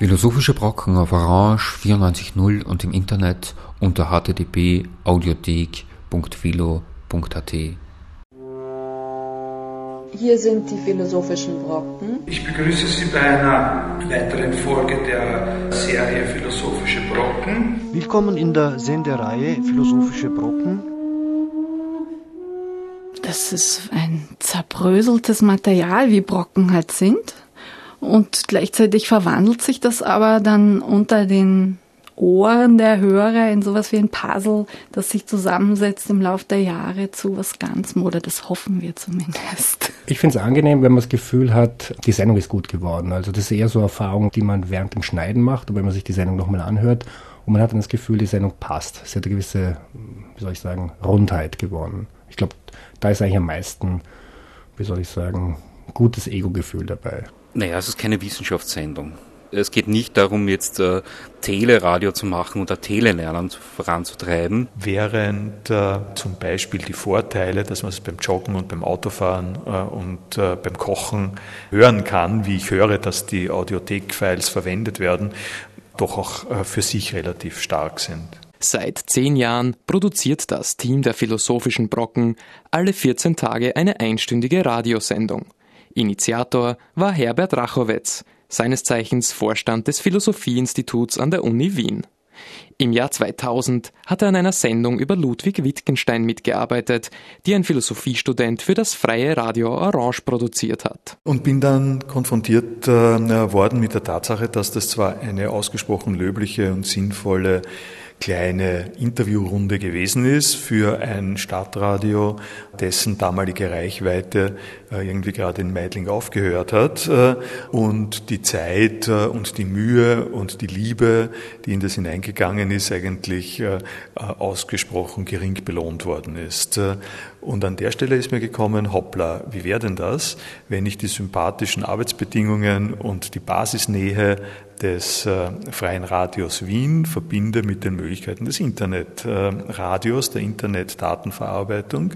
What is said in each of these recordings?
Philosophische Brocken auf Orange 94.0 und im Internet unter http://audiothek.philo.at. Hier sind die Philosophischen Brocken. Ich begrüße Sie bei einer weiteren Folge der Serie Philosophische Brocken. Willkommen in der Sendereihe Philosophische Brocken. Das ist ein zerbröseltes Material, wie Brocken halt sind. Und gleichzeitig verwandelt sich das aber dann unter den Ohren der Hörer in sowas wie ein Puzzle, das sich zusammensetzt im Laufe der Jahre zu was Ganzem, oder das hoffen wir zumindest. Ich finde es angenehm, wenn man das Gefühl hat, die Sendung ist gut geworden. Also das ist eher so eine Erfahrung, die man während dem Schneiden macht, und wenn man sich die Sendung nochmal anhört und man hat dann das Gefühl, die Sendung passt. Sie hat eine gewisse, Rundheit gewonnen. Ich glaube, da ist eigentlich am meisten, gutes Ego-Gefühl dabei. Naja, es ist keine Wissenschaftssendung. Es geht nicht darum, jetzt Teleradio zu machen oder Telelernen voranzutreiben. Während zum Beispiel die Vorteile, dass man es beim Joggen und beim Autofahren und beim Kochen hören kann, wie ich höre, dass die Audiothek-Files verwendet werden, doch auch für sich relativ stark sind. Seit 10 Jahren produziert das Team der Philosophischen Brocken alle 14 Tage eine einstündige Radiosendung. Initiator war Herbert Rachowetz, seines Zeichens Vorstand des Philosophieinstituts an der Uni Wien. Im Jahr 2000 hat er an einer Sendung über Ludwig Wittgenstein mitgearbeitet, die ein Philosophiestudent für das freie Radio Orange produziert hat. Und bin dann konfrontiert worden mit der Tatsache, dass das zwar eine ausgesprochen löbliche und sinnvolle kleine Interviewrunde gewesen ist für ein Stadtradio, dessen damalige Reichweite irgendwie gerade in Meidling aufgehört hat, und die Zeit und die Mühe und die Liebe, die in das hineingegangen ist, eigentlich ausgesprochen gering belohnt worden ist. Und an der Stelle ist mir gekommen, hoppla, wie wäre denn das, wenn ich die sympathischen Arbeitsbedingungen und die Basisnähe des Freien Radios Wien verbinde mit den Möglichkeiten des Internetradios, der Internetdatenverarbeitung,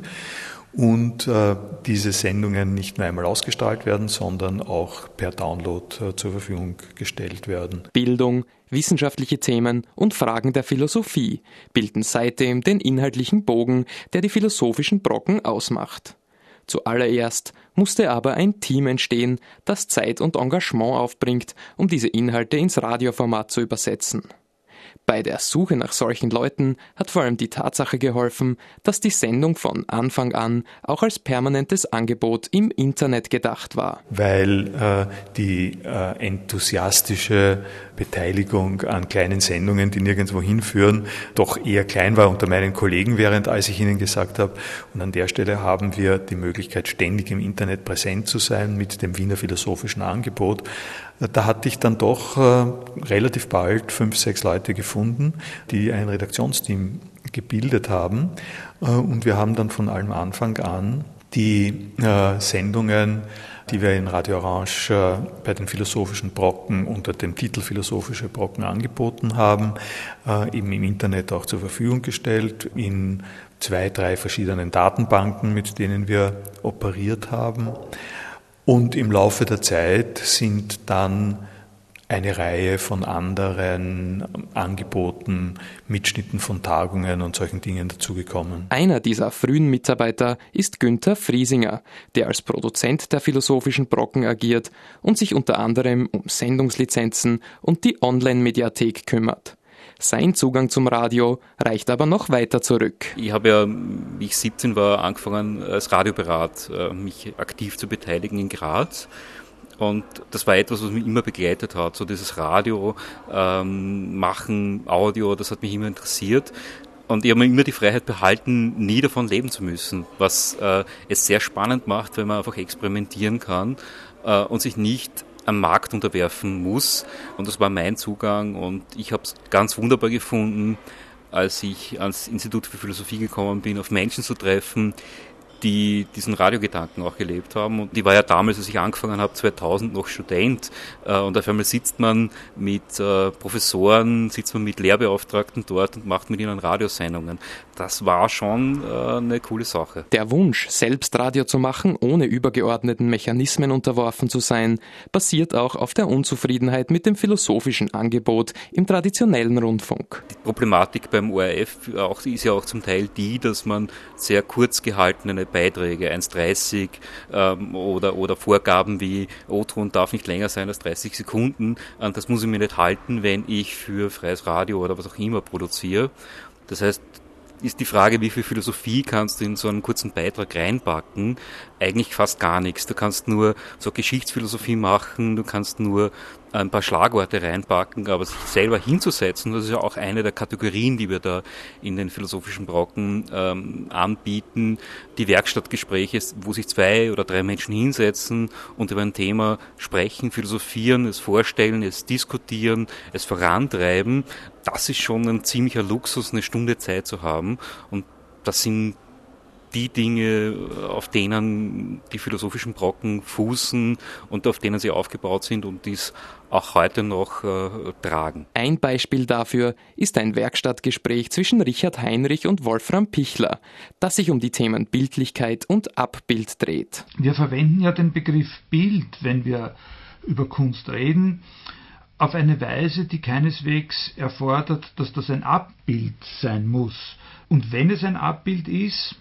und diese Sendungen nicht nur einmal ausgestrahlt werden, sondern auch per Download zur Verfügung gestellt werden. Bildung, wissenschaftliche Themen und Fragen der Philosophie bilden seitdem den inhaltlichen Bogen, der die Philosophischen Brocken ausmacht. Zuallererst musste aber ein Team entstehen, das Zeit und Engagement aufbringt, um diese Inhalte ins Radioformat zu übersetzen. Bei der Suche nach solchen Leuten hat vor allem die Tatsache geholfen, dass die Sendung von Anfang an auch als permanentes Angebot im Internet gedacht war. Weil die enthusiastische Beteiligung an kleinen Sendungen, die nirgendwo hinführen, doch eher klein war unter meinen Kollegen, während als ich ihnen gesagt habe, und an der Stelle haben wir die Möglichkeit, ständig im Internet präsent zu sein mit dem Wiener Philosophischen Angebot. Da hatte ich dann doch relativ bald 5, 6 Leute gefunden, die ein Redaktionsteam gebildet haben. Und wir haben dann von allem Anfang an die Sendungen, die wir in Radio Orange bei den Philosophischen Brocken unter dem Titel Philosophische Brocken angeboten haben, eben im Internet auch zur Verfügung gestellt, in 2, 3 verschiedenen Datenbanken, mit denen wir operiert haben. Und im Laufe der Zeit sind dann eine Reihe von anderen Angeboten, Mitschnitten von Tagungen und solchen Dingen dazugekommen. Einer dieser frühen Mitarbeiter ist Günther Friesinger, der als Produzent der Philosophischen Brocken agiert und sich unter anderem um Sendungslizenzen und die Online-Mediathek kümmert. Sein Zugang zum Radio reicht aber noch weiter zurück. Ich habe ja, wie ich 17 war, angefangen als Radiopirat mich aktiv zu beteiligen in Graz. Und das war etwas, was mich immer begleitet hat. So dieses Radio, machen, Audio, das hat mich immer interessiert. Und ich habe mir immer die Freiheit behalten, nie davon leben zu müssen. Was es sehr spannend macht, wenn man einfach experimentieren kann und sich nicht am Markt unterwerfen muss. Und das war mein Zugang. Und ich habe es ganz wunderbar gefunden, als ich ans Institut für Philosophie gekommen bin, auf Menschen zu treffen, die diesen Radiogedanken auch gelebt haben. Und ich war ja damals, als ich angefangen habe, 2000 noch Student. Und auf einmal sitzt man mit Professoren, sitzt man mit Lehrbeauftragten dort und macht mit ihnen Radiosendungen. Das war schon eine coole Sache. Der Wunsch, selbst Radio zu machen, ohne übergeordneten Mechanismen unterworfen zu sein, basiert auch auf der Unzufriedenheit mit dem philosophischen Angebot im traditionellen Rundfunk. Die Problematik beim ORF ist ja auch zum Teil die, dass man sehr kurz gehaltene Beiträge, 1,30 oder Vorgaben wie O-Ton darf nicht länger sein als 30 Sekunden, das muss ich mir nicht halten, wenn ich für freies Radio oder was auch immer produziere. Das heißt, ist die Frage, wie viel Philosophie kannst du in so einen kurzen Beitrag reinpacken? Eigentlich fast gar nichts. Du kannst nur so Geschichtsphilosophie machen, du kannst nur ein paar Schlagworte reinpacken, aber sich selber hinzusetzen, das ist ja auch eine der Kategorien, die wir da in den philosophischen Brocken anbieten, die Werkstattgespräche, wo sich 2 oder 3 Menschen hinsetzen und über ein Thema sprechen, philosophieren, es vorstellen, es diskutieren, es vorantreiben. Das ist schon ein ziemlicher Luxus, eine Stunde Zeit zu haben, und das sind die Dinge, auf denen die philosophischen Brocken fußen und auf denen sie aufgebaut sind und dies auch heute noch tragen. Ein Beispiel dafür ist ein Werkstattgespräch zwischen Richard Heinrich und Wolfram Pichler, das sich um die Themen Bildlichkeit und Abbild dreht. Wir verwenden ja den Begriff Bild, wenn wir über Kunst reden, auf eine Weise, die keineswegs erfordert, dass das ein Abbild sein muss. Und wenn es ein Abbild ist,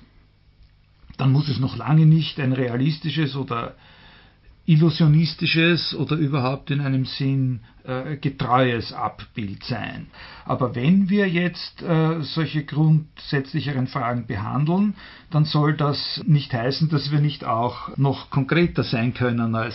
dann muss es noch lange nicht ein realistisches oder illusionistisches oder überhaupt in einem Sinn getreues Abbild sein. Aber wenn wir jetzt solche grundsätzlicheren Fragen behandeln, dann soll das nicht heißen, dass wir nicht auch noch konkreter sein können als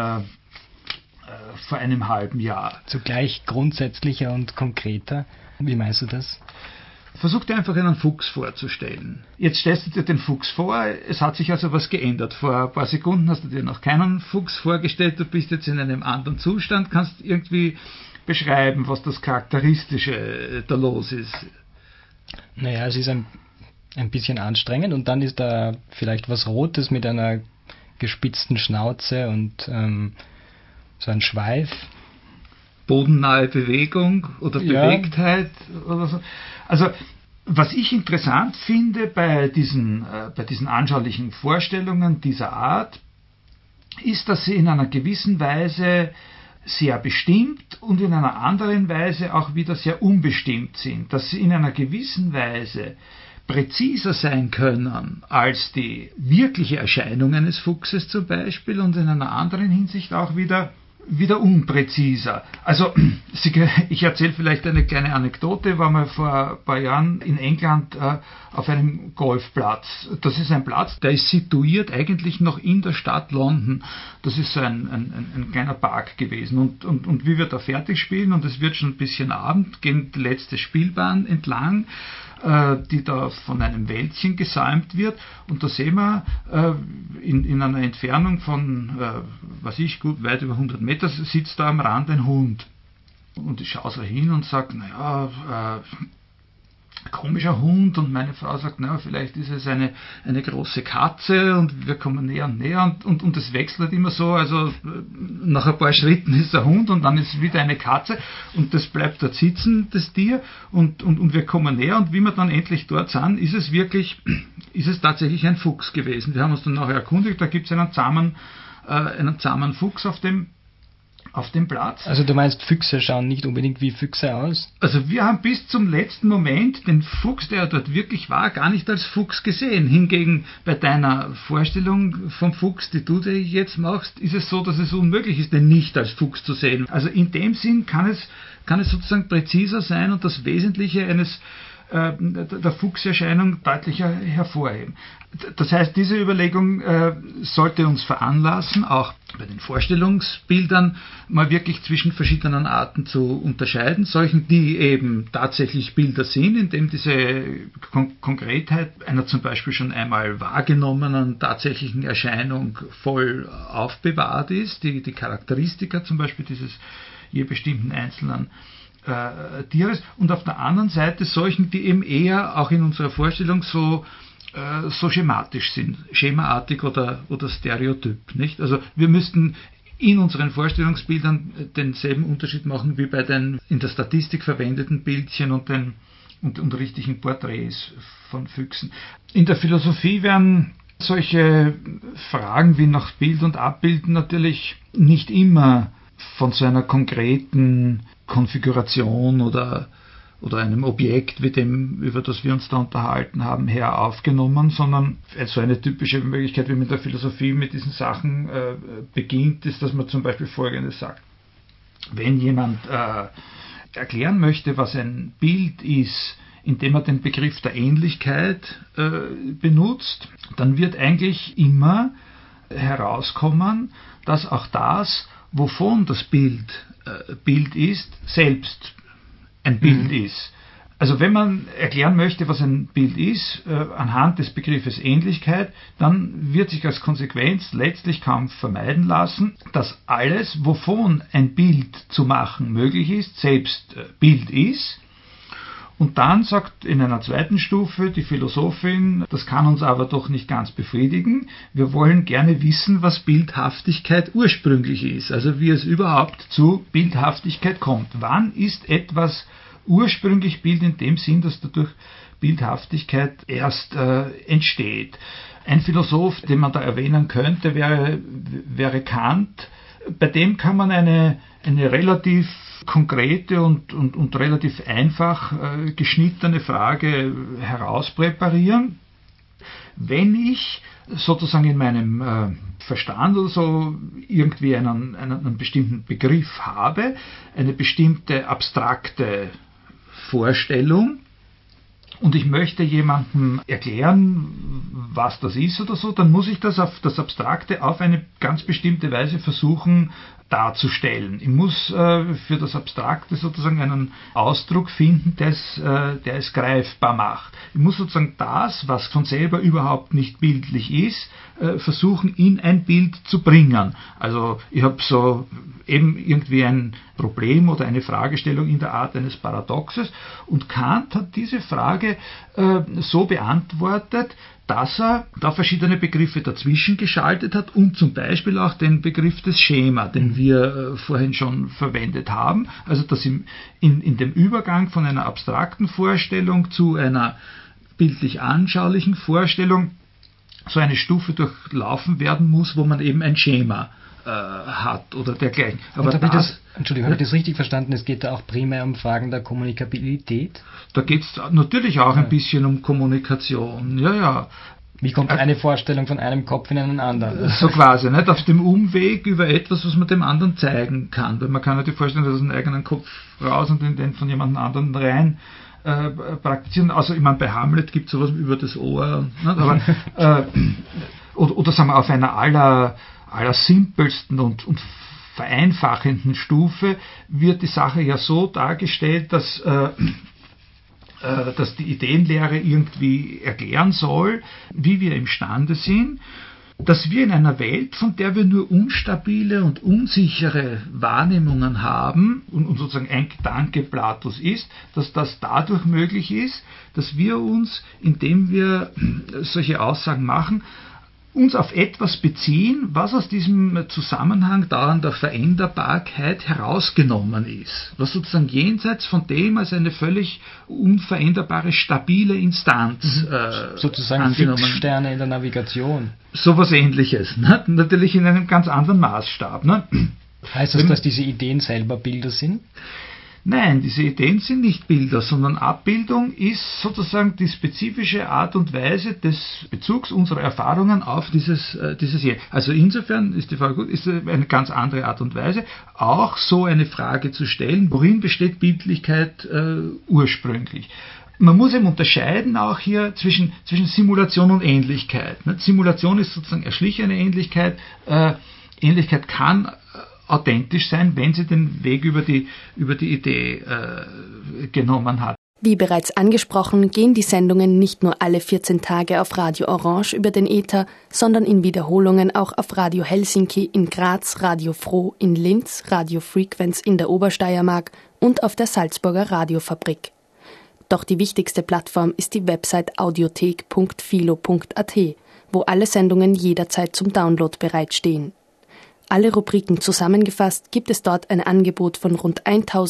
vor einem halben Jahr. Zugleich grundsätzlicher und konkreter. Wie meinst du das? Versuch dir einfach einen Fuchs vorzustellen. Jetzt stellst du dir den Fuchs vor, es hat sich also was geändert. Vor ein paar Sekunden hast du dir noch keinen Fuchs vorgestellt, du bist jetzt in einem anderen Zustand, kannst irgendwie beschreiben, was das Charakteristische da los ist. Naja, es ist ein bisschen anstrengend, und dann ist da vielleicht was Rotes mit einer gespitzten Schnauze und so ein Schweif. Bodennahe Bewegung oder Bewegtheit oder so. Also, was ich interessant finde bei diesen anschaulichen Vorstellungen dieser Art, ist, dass sie in einer gewissen Weise sehr bestimmt und in einer anderen Weise auch wieder sehr unbestimmt sind. Dass sie in einer gewissen Weise präziser sein können als die wirkliche Erscheinung eines Fuchses zum Beispiel, und in einer anderen Hinsicht auch wieder unpräziser. Also, ich erzähle vielleicht eine kleine Anekdote. Ich war mal vor ein paar Jahren in England auf einem Golfplatz. Das ist ein Platz, der ist situiert eigentlich noch in der Stadt London. Das ist so ein kleiner Park gewesen. Und wie wir da fertig spielen, und es wird schon ein bisschen Abend, gehen die letzte Spielbahn entlang, die da von einem Wäldchen gesäumt wird, und da sehen wir in einer Entfernung von, gut weit über 100 Meter, sitzt da am Rand ein Hund. Und ich schaue so hin und sage, komischer Hund, und meine Frau sagt, vielleicht ist es eine große Katze, und wir kommen näher und näher, und es wechselt immer so, also nach ein paar Schritten ist ein Hund und dann ist wieder eine Katze, und das bleibt dort sitzen, das Tier, und wir kommen näher, und wie wir dann endlich dort sind, ist es tatsächlich ein Fuchs gewesen. Wir haben uns dann nachher erkundigt, da gibt es einen zahmen Fuchs auf dem Platz. Also du meinst, Füchse schauen nicht unbedingt wie Füchse aus? Also wir haben bis zum letzten Moment den Fuchs, der dort wirklich war, gar nicht als Fuchs gesehen. Hingegen bei deiner Vorstellung vom Fuchs, die du dir jetzt machst, ist es so, dass es unmöglich ist, den nicht als Fuchs zu sehen. Also in dem Sinn kann es sozusagen präziser sein und das Wesentliche der Fuchserscheinung deutlicher hervorheben. Das heißt, diese Überlegung sollte uns veranlassen, auch bei den Vorstellungsbildern mal wirklich zwischen verschiedenen Arten zu unterscheiden, solchen, die eben tatsächlich Bilder sind, in dem diese Konkretheit einer zum Beispiel schon einmal wahrgenommenen tatsächlichen Erscheinung voll aufbewahrt ist, die Charakteristika zum Beispiel dieses je bestimmten einzelnen Tieres, und auf der anderen Seite solchen, die eben eher auch in unserer Vorstellung so so schematisch sind, schemaartig oder stereotyp, nicht? Also wir müssten in unseren Vorstellungsbildern denselben Unterschied machen wie bei den in der Statistik verwendeten Bildchen und richtigen Porträts von Füchsen. In der Philosophie werden solche Fragen wie nach Bild und Abbilden natürlich nicht immer von so einer konkreten Konfiguration oder einem Objekt wie dem, über das wir uns da unterhalten haben, her aufgenommen, sondern so eine typische Möglichkeit, wie man in der Philosophie mit diesen Sachen beginnt, ist, dass man zum Beispiel Folgendes sagt. Wenn jemand erklären möchte, was ein Bild ist, indem er den Begriff der Ähnlichkeit benutzt, dann wird eigentlich immer herauskommen, dass auch das, wovon das Bild ist, selbst ein Bild ist. Also wenn man erklären möchte, was ein Bild ist, anhand des Begriffes Ähnlichkeit, dann wird sich als Konsequenz letztlich kaum vermeiden lassen, dass alles, wovon ein Bild zu machen möglich ist, selbst Bild ist. Und dann sagt in einer zweiten Stufe die Philosophin, das kann uns aber doch nicht ganz befriedigen. Wir wollen gerne wissen, was Bildhaftigkeit ursprünglich ist, also wie es überhaupt zu Bildhaftigkeit kommt. Wann ist etwas ursprünglich Bild in dem Sinn, dass dadurch Bildhaftigkeit erst entsteht? Ein Philosoph, den man da erwähnen könnte, wäre Kant. Bei dem kann man eine relativ konkrete und relativ einfach geschnittene Frage herauspräparieren. Wenn ich sozusagen in meinem Verstand oder so irgendwie einen bestimmten Begriff habe, eine bestimmte abstrakte Vorstellung, und ich möchte jemandem erklären, was das ist oder so, dann muss ich das Abstrakte auf eine ganz bestimmte Weise versuchen darzustellen. Ich muss für das Abstrakte sozusagen einen Ausdruck finden, der es greifbar macht. Ich muss sozusagen das, was von selber überhaupt nicht bildlich ist, versuchen in ein Bild zu bringen. Also ich habe so eben irgendwie ein Problem oder eine Fragestellung in der Art eines Paradoxes, und Kant hat diese Frage so beantwortet, dass er da verschiedene Begriffe dazwischen geschaltet hat und zum Beispiel auch den Begriff des Schema, den wir vorhin schon verwendet haben. Also dass in dem Übergang von einer abstrakten Vorstellung zu einer bildlich anschaulichen Vorstellung so eine Stufe durchlaufen werden muss, wo man eben ein Schema hat oder dergleichen. Aber habe ich das richtig verstanden? Es geht da auch primär um Fragen der Kommunikabilität? Da geht es natürlich auch ein bisschen um Kommunikation. Ja. Wie kommt eine Vorstellung von einem Kopf in einen anderen? So quasi, nicht? Auf dem Umweg über etwas, was man dem anderen zeigen kann. Weil man kann natürlich vorstellen, dass aus dem eigenen Kopf raus und in den von jemand anderen rein praktizieren. Also ich meine, bei Hamlet gibt es sowas über das Ohr. Nicht? Aber, oder sagen wir auf einer aller simpelsten und vereinfachenden Stufe wird die Sache ja so dargestellt, dass die Ideenlehre irgendwie erklären soll, wie wir imstande sind, dass wir in einer Welt, von der wir nur unstabile und unsichere Wahrnehmungen haben, und sozusagen ein Gedanke Platos ist, dass das dadurch möglich ist, dass wir uns, indem wir solche Aussagen machen, uns auf etwas beziehen, was aus diesem Zusammenhang dauernder Veränderbarkeit herausgenommen ist. Was sozusagen jenseits von dem als eine völlig unveränderbare, stabile Instanz sozusagen Fixsterne in der Navigation. Sowas Ähnliches. Ne? Natürlich in einem ganz anderen Maßstab. Ne? Heißt das, dass diese Ideen selber Bilder sind? Nein, diese Ideen sind nicht Bilder, sondern Abbildung ist sozusagen die spezifische Art und Weise des Bezugs unserer Erfahrungen auf dieses Hier. Also insofern ist die Frage gut, ist eine ganz andere Art und Weise, auch so eine Frage zu stellen, worin besteht Bildlichkeit ursprünglich. Man muss eben unterscheiden auch hier zwischen Simulation und Ähnlichkeit. Simulation ist sozusagen erschlichene Ähnlichkeit. Ähnlichkeit kann authentisch sein, wenn sie den Weg über die Idee genommen hat. Wie bereits angesprochen, gehen die Sendungen nicht nur alle 14 Tage auf Radio Orange über den Äther, sondern in Wiederholungen auch auf Radio Helsinki in Graz, Radio Froh in Linz, Radio Frequenz in der Obersteiermark und auf der Salzburger Radiofabrik. Doch die wichtigste Plattform ist die Website audiothek.philo.at, wo alle Sendungen jederzeit zum Download bereitstehen. Alle Rubriken zusammengefasst gibt es dort ein Angebot von rund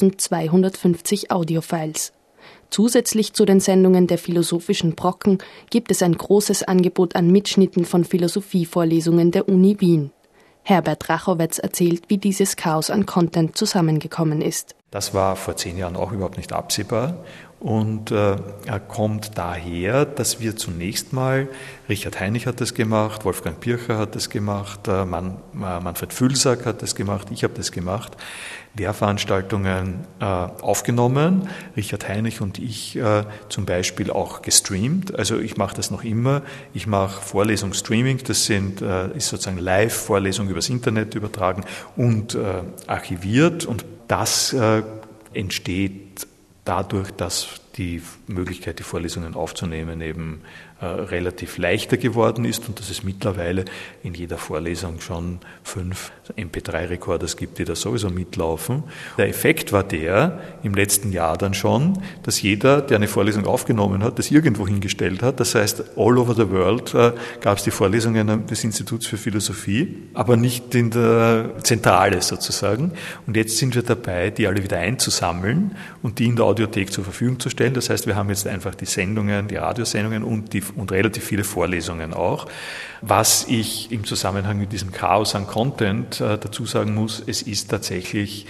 1250 Audiofiles. Zusätzlich zu den Sendungen der Philosophischen Brocken gibt es ein großes Angebot an Mitschnitten von Philosophievorlesungen der Uni Wien. Herbert Rachowetz erzählt, wie dieses Chaos an Content zusammengekommen ist. Das war vor 10 Jahren auch überhaupt nicht absehbar und kommt daher, dass wir zunächst mal, Richard Heinig hat das gemacht, Wolfgang Pircher hat das gemacht, Manfred Fülsack hat das gemacht, ich habe das gemacht, Lehrveranstaltungen aufgenommen, Richard Heinig und ich zum Beispiel auch gestreamt, also ich mache das noch immer, ich mache Vorlesungsstreaming, das ist sozusagen Live-Vorlesung übers Internet übertragen und archiviert und das entsteht dadurch, dass die Möglichkeit, die Vorlesungen aufzunehmen, eben relativ leichter geworden ist und dass es mittlerweile in jeder Vorlesung schon 5 MP3-Recorders gibt, die da sowieso mitlaufen. Der Effekt war der, im letzten Jahr dann schon, dass jeder, der eine Vorlesung aufgenommen hat, das irgendwo hingestellt hat. Das heißt, all over the world gab es die Vorlesungen des Instituts für Philosophie, aber nicht in der Zentrale sozusagen. Und jetzt sind wir dabei, die alle wieder einzusammeln und die in der Audiothek zur Verfügung zu stellen. Das heißt, wir haben jetzt einfach die Sendungen, die Radiosendungen und relativ viele Vorlesungen auch. Was ich im Zusammenhang mit diesem Chaos an Content dazu sagen muss, es ist tatsächlich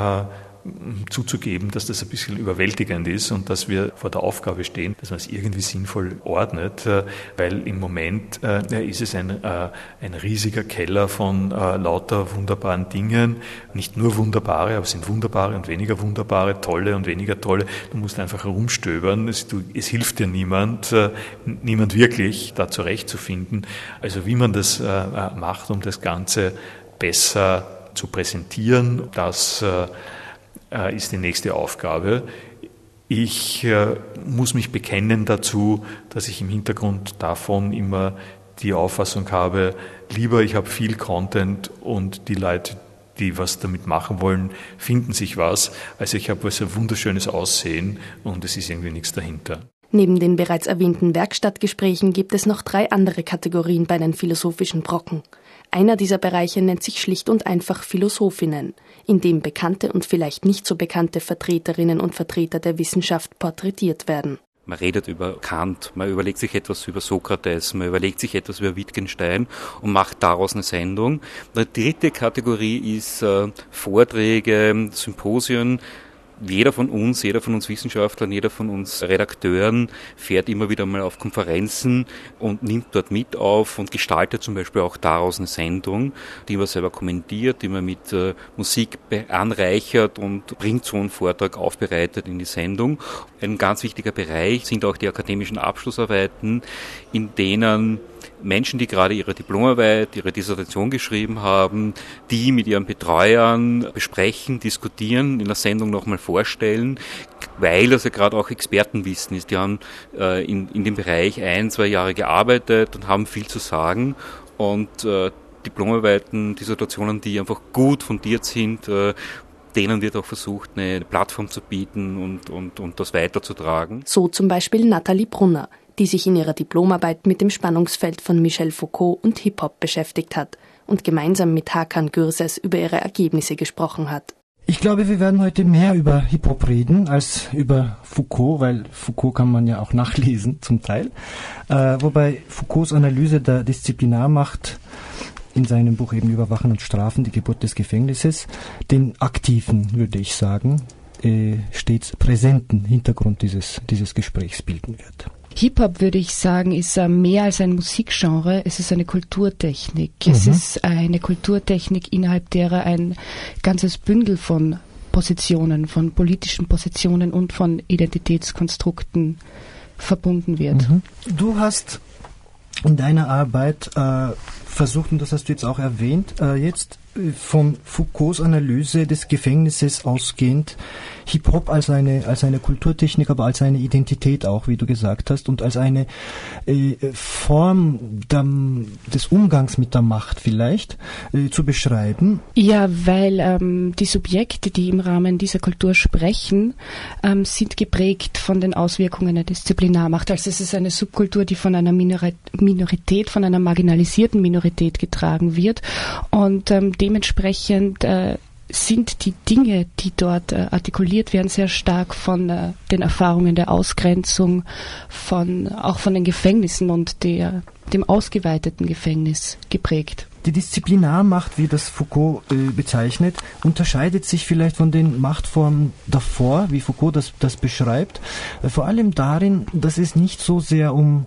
zuzugeben, dass das ein bisschen überwältigend ist und dass wir vor der Aufgabe stehen, dass man es irgendwie sinnvoll ordnet, weil im Moment ist es ein riesiger Keller von lauter wunderbaren Dingen, nicht nur wunderbare, aber es sind wunderbare und weniger wunderbare, tolle und weniger tolle. Du musst einfach herumstöbern, es hilft dir niemand wirklich, da zurechtzufinden. Also wie man das macht, um das Ganze besser zu präsentieren, das ist die nächste Aufgabe. Ich muss mich bekennen dazu, dass ich im Hintergrund davon immer die Auffassung habe, lieber ich habe viel Content und die Leute, die was damit machen wollen, finden sich was, also ich habe was ein wunderschönes Aussehen und es ist irgendwie nichts dahinter. Neben den bereits erwähnten Werkstattgesprächen gibt es noch 3 andere Kategorien bei den Philosophischen Brocken. Einer dieser Bereiche nennt sich schlicht und einfach Philosophinnen, in dem bekannte und vielleicht nicht so bekannte Vertreterinnen und Vertreter der Wissenschaft porträtiert werden. Man redet über Kant, man überlegt sich etwas über Sokrates, man überlegt sich etwas über Wittgenstein und macht daraus eine Sendung. Die dritte Kategorie ist Vorträge, Symposien. Jeder von uns Wissenschaftlern, jeder von uns Redakteuren fährt immer wieder mal auf Konferenzen und nimmt dort mit auf und gestaltet zum Beispiel auch daraus eine Sendung, die man selber kommentiert, die man mit Musik anreichert und bringt so einen Vortrag aufbereitet in die Sendung. Ein ganz wichtiger Bereich sind auch die akademischen Abschlussarbeiten, in denen Menschen, die gerade ihre Diplomarbeit, ihre Dissertation geschrieben haben, die mit ihren Betreuern besprechen, diskutieren, in der Sendung nochmal vorstellen, weil das ja gerade auch Expertenwissen ist. Die haben in dem Bereich 1-2 Jahre gearbeitet und haben viel zu sagen und Diplomarbeiten, Dissertationen, die einfach gut fundiert sind, denen wird auch versucht, eine Plattform zu bieten und das weiterzutragen. So zum Beispiel Nathalie Brunner, die sich in ihrer Diplomarbeit mit dem Spannungsfeld von Michel Foucault und Hip-Hop beschäftigt hat und gemeinsam mit Hakan Gürses über ihre Ergebnisse gesprochen hat. Ich glaube, wir werden heute mehr über Hip-Hop reden als über Foucault, weil Foucault kann man ja auch nachlesen zum Teil. Wobei Foucaults Analyse der Disziplinarmacht in seinem Buch eben Überwachen und Strafen, die Geburt des Gefängnisses, den aktiven, würde ich sagen, stets präsenten Hintergrund dieses Gesprächs bilden wird. Hip-Hop, würde ich sagen, ist mehr als ein Musikgenre, es ist eine Kulturtechnik. Es ist eine Kulturtechnik, innerhalb derer ein ganzes Bündel von Positionen, von politischen Positionen und von Identitätskonstrukten verbunden wird. Du hast in deiner Arbeit versucht, und das hast du jetzt auch erwähnt, jetzt von Foucaults Analyse des Gefängnisses ausgehend Hip-Hop als eine Kulturtechnik, aber als eine Identität auch, wie du gesagt hast, und als eine Form des Umgangs mit der Macht vielleicht zu beschreiben? Ja, weil die Subjekte, die im Rahmen dieser Kultur sprechen, sind geprägt von den Auswirkungen der Disziplinarmacht. Also es ist eine Subkultur, die von einer Minorität, von einer marginalisierten Minorität getragen wird, und dementsprechend sind die Dinge, die dort artikuliert werden, sehr stark von den Erfahrungen der Ausgrenzung, auch von den Gefängnissen und dem ausgeweiteten Gefängnis geprägt. Die Disziplinarmacht, wie das Foucault bezeichnet, unterscheidet sich vielleicht von den Machtformen davor, wie Foucault das beschreibt, vor allem darin, dass es nicht so sehr um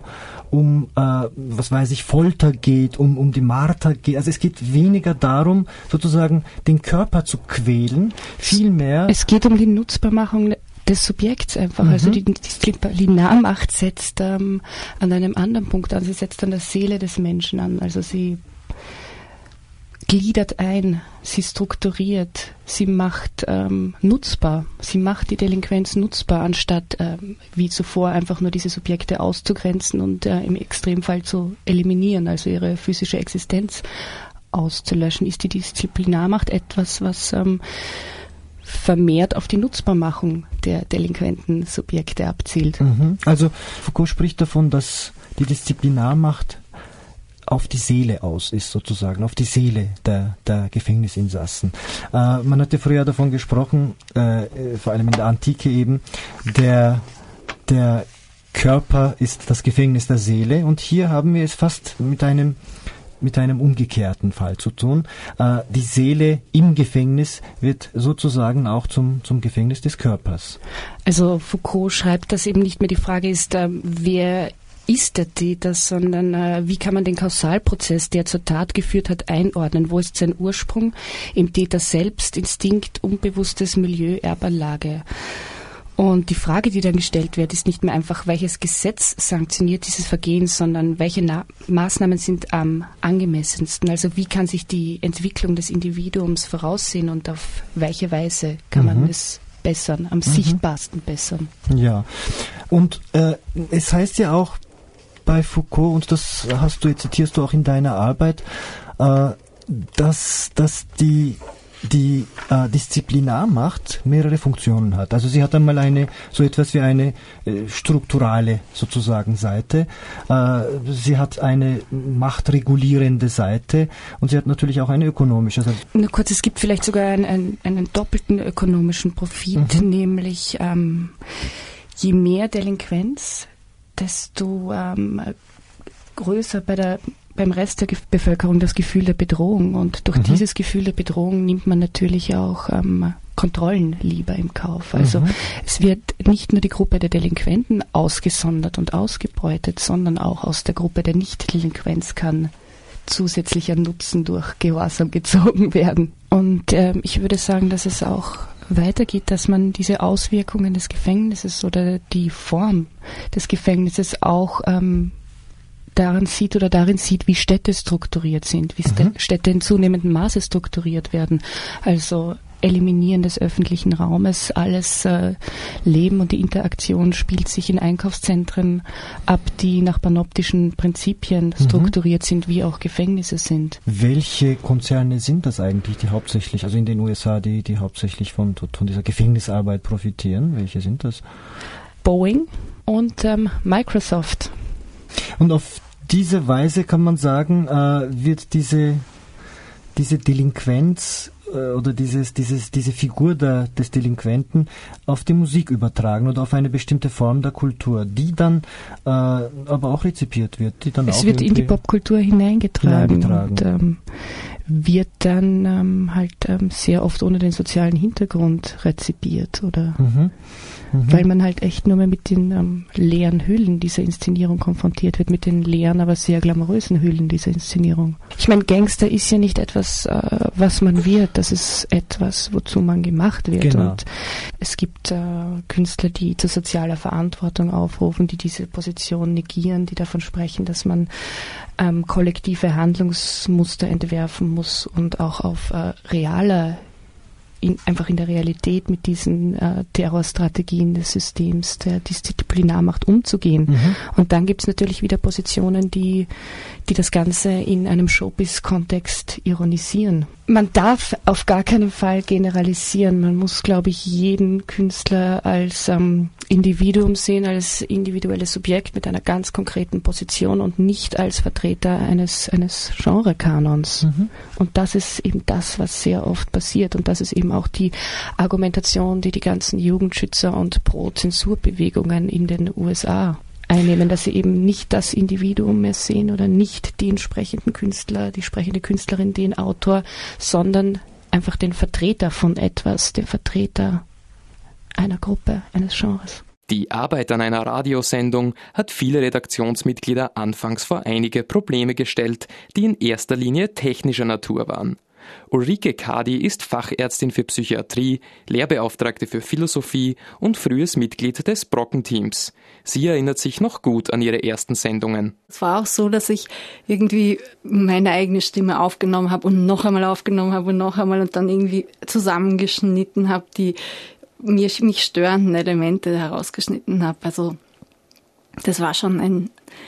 Folter geht, um die Marter geht. Also es geht weniger darum, sozusagen den Körper zu quälen, vielmehr... Es geht um die Nutzbarmachung des Subjekts einfach. Also die Disziplinarmacht setzt an einem anderen Punkt an. Sie setzt an der Seele des Menschen an. Also sie gliedert ein, sie strukturiert, sie macht nutzbar, sie macht die Delinquenz nutzbar, anstatt wie zuvor einfach nur diese Subjekte auszugrenzen und im Extremfall zu eliminieren, also ihre physische Existenz auszulöschen. Ist die Disziplinarmacht etwas, was vermehrt auf die Nutzbarmachung der delinquenten Subjekte abzielt? Also Foucault spricht davon, dass die Disziplinarmacht auf die Seele aus ist, sozusagen, auf die Seele der Gefängnisinsassen. Man hatte früher davon gesprochen, vor allem in der Antike eben, der Körper ist das Gefängnis der Seele, und hier haben wir es fast mit einem umgekehrten Fall zu tun. Die Seele im Gefängnis wird sozusagen auch zum Gefängnis des Körpers. Also Foucault schreibt, dass eben nicht mehr die Frage ist, wer ist der Täter, sondern wie kann man den Kausalprozess, der zur Tat geführt hat, einordnen? Wo ist sein Ursprung? Im Täter selbst, Instinkt, unbewusstes Milieu, Erbanlage. Und die Frage, die dann gestellt wird, ist nicht mehr einfach, welches Gesetz sanktioniert dieses Vergehen, sondern welche Maßnahmen sind am angemessensten? Also wie kann sich die Entwicklung des Individuums voraussehen und auf welche Weise kann man es bessern, am sichtbarsten bessern? Ja, und es heißt ja auch bei Foucault, und das zitierst du auch in deiner Arbeit, dass die Disziplinarmacht mehrere Funktionen hat. Also sie hat einmal so etwas wie eine strukturale sozusagen Seite, sie hat eine machtregulierende Seite, und sie hat natürlich auch eine ökonomische Seite. Nur kurz, es gibt vielleicht sogar einen doppelten ökonomischen Profit, nämlich je mehr Delinquenz, desto größer beim Rest der Bevölkerung das Gefühl der Bedrohung, und durch dieses Gefühl der Bedrohung nimmt man natürlich auch Kontrollen lieber im Kauf. Also es wird nicht nur die Gruppe der Delinquenten ausgesondert und ausgebeutet, sondern auch aus der Gruppe der Nicht-Delinquenz kann zusätzlicher Nutzen durch Gehorsam gezogen werden. Und ich würde sagen, dass es auch weitergeht, dass man diese Auswirkungen des Gefängnisses oder die Form des Gefängnisses auch darin sieht, wie Städte strukturiert sind, wie Städte in zunehmendem Maße strukturiert werden. Also Eliminieren des öffentlichen Raumes, alles Leben und die Interaktion spielt sich in Einkaufszentren ab, die nach panoptischen Prinzipien strukturiert sind, wie auch Gefängnisse sind. Welche Konzerne sind das eigentlich, die hauptsächlich, also in den USA, die hauptsächlich von dieser Gefängnisarbeit profitieren? Welche sind das? Boeing und Microsoft. Und auf diese Weise kann man sagen, wird diese Delinquenz oder diese Figur des Delinquenten auf die Musik übertragen oder auf eine bestimmte Form der Kultur, die dann aber auch rezipiert wird. Es wird in die Popkultur hineingetragen. Und wird dann sehr oft ohne den sozialen Hintergrund rezipiert oder weil man halt echt nur mehr mit den leeren Hüllen dieser Inszenierung konfrontiert wird, mit den leeren, aber sehr glamourösen Hüllen dieser Inszenierung. Ich meine, Gangster ist ja nicht etwas, was man wird, das ist etwas, wozu man gemacht wird. Genau. Und es gibt Künstler, die zu sozialer Verantwortung aufrufen, die diese Position negieren, die davon sprechen, dass man kollektive Handlungsmuster entwerfen muss und auch auf einfach in der Realität mit diesen Terrorstrategien des Systems, der Disziplinarmacht umzugehen. Und dann gibt es natürlich wieder Positionen, die das Ganze in einem Showbiz-Kontext ironisieren. Man darf auf gar keinen Fall generalisieren. Man muss, glaube ich, jeden Künstler als Individuum sehen, als individuelles Subjekt mit einer ganz konkreten Position und nicht als Vertreter eines Genrekanons. Und das ist eben das, was sehr oft passiert. Und das ist eben auch die Argumentation, die ganzen Jugendschützer und Pro-Zensurbewegungen in den USA einnehmen, dass sie eben nicht das Individuum mehr sehen oder nicht die entsprechenden Künstler, die sprechende Künstlerin, den Autor, sondern einfach den Vertreter von etwas, den Vertreter einer Gruppe, eines Genres. Die Arbeit an einer Radiosendung hat viele Redaktionsmitglieder anfangs vor einige Probleme gestellt, die in erster Linie technischer Natur waren. Ulrike Kadi ist Fachärztin für Psychiatrie, Lehrbeauftragte für Philosophie und frühes Mitglied des Brocken-Teams. Sie erinnert sich noch gut an ihre ersten Sendungen. Es war auch so, dass ich irgendwie meine eigene Stimme aufgenommen habe und noch einmal aufgenommen habe und noch einmal und dann irgendwie zusammengeschnitten habe, die mich störenden Elemente herausgeschnitten habe. Also das war schon ein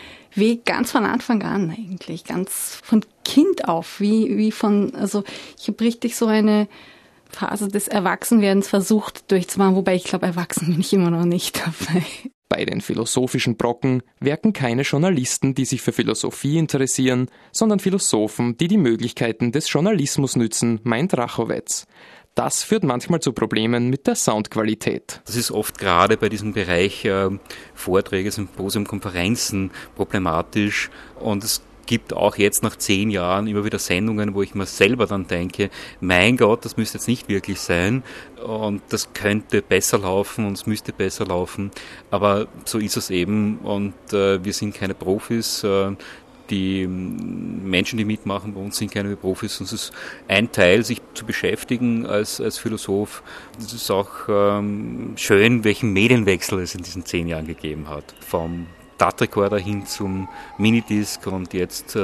Weg ganz von Anfang an eigentlich, ganz von Kind auf, also ich habe richtig so eine Phase des Erwachsenwerdens versucht durchzumachen, wobei ich glaube, erwachsen bin ich immer noch nicht dabei. Bei den philosophischen Brocken werken keine Journalisten, die sich für Philosophie interessieren, sondern Philosophen, die die Möglichkeiten des Journalismus nützen, meint Rachowitz. Das führt manchmal zu Problemen mit der Soundqualität. Das ist oft gerade bei diesem Bereich Vorträge, Symposien, Konferenzen problematisch und es gibt auch jetzt nach 10 Jahren immer wieder Sendungen, wo ich mir selber dann denke, mein Gott, das müsste jetzt nicht wirklich sein und das könnte besser laufen und es müsste besser laufen, aber so ist es eben und wir sind keine Profis. Die Menschen, die mitmachen bei uns, sind keine Profis. Und es ist ein Teil, sich zu beschäftigen als Philosoph. Es ist auch schön, welchen Medienwechsel es in diesen 10 Jahren gegeben hat. Vom DAT-Rekorder hin zum Minidisc und jetzt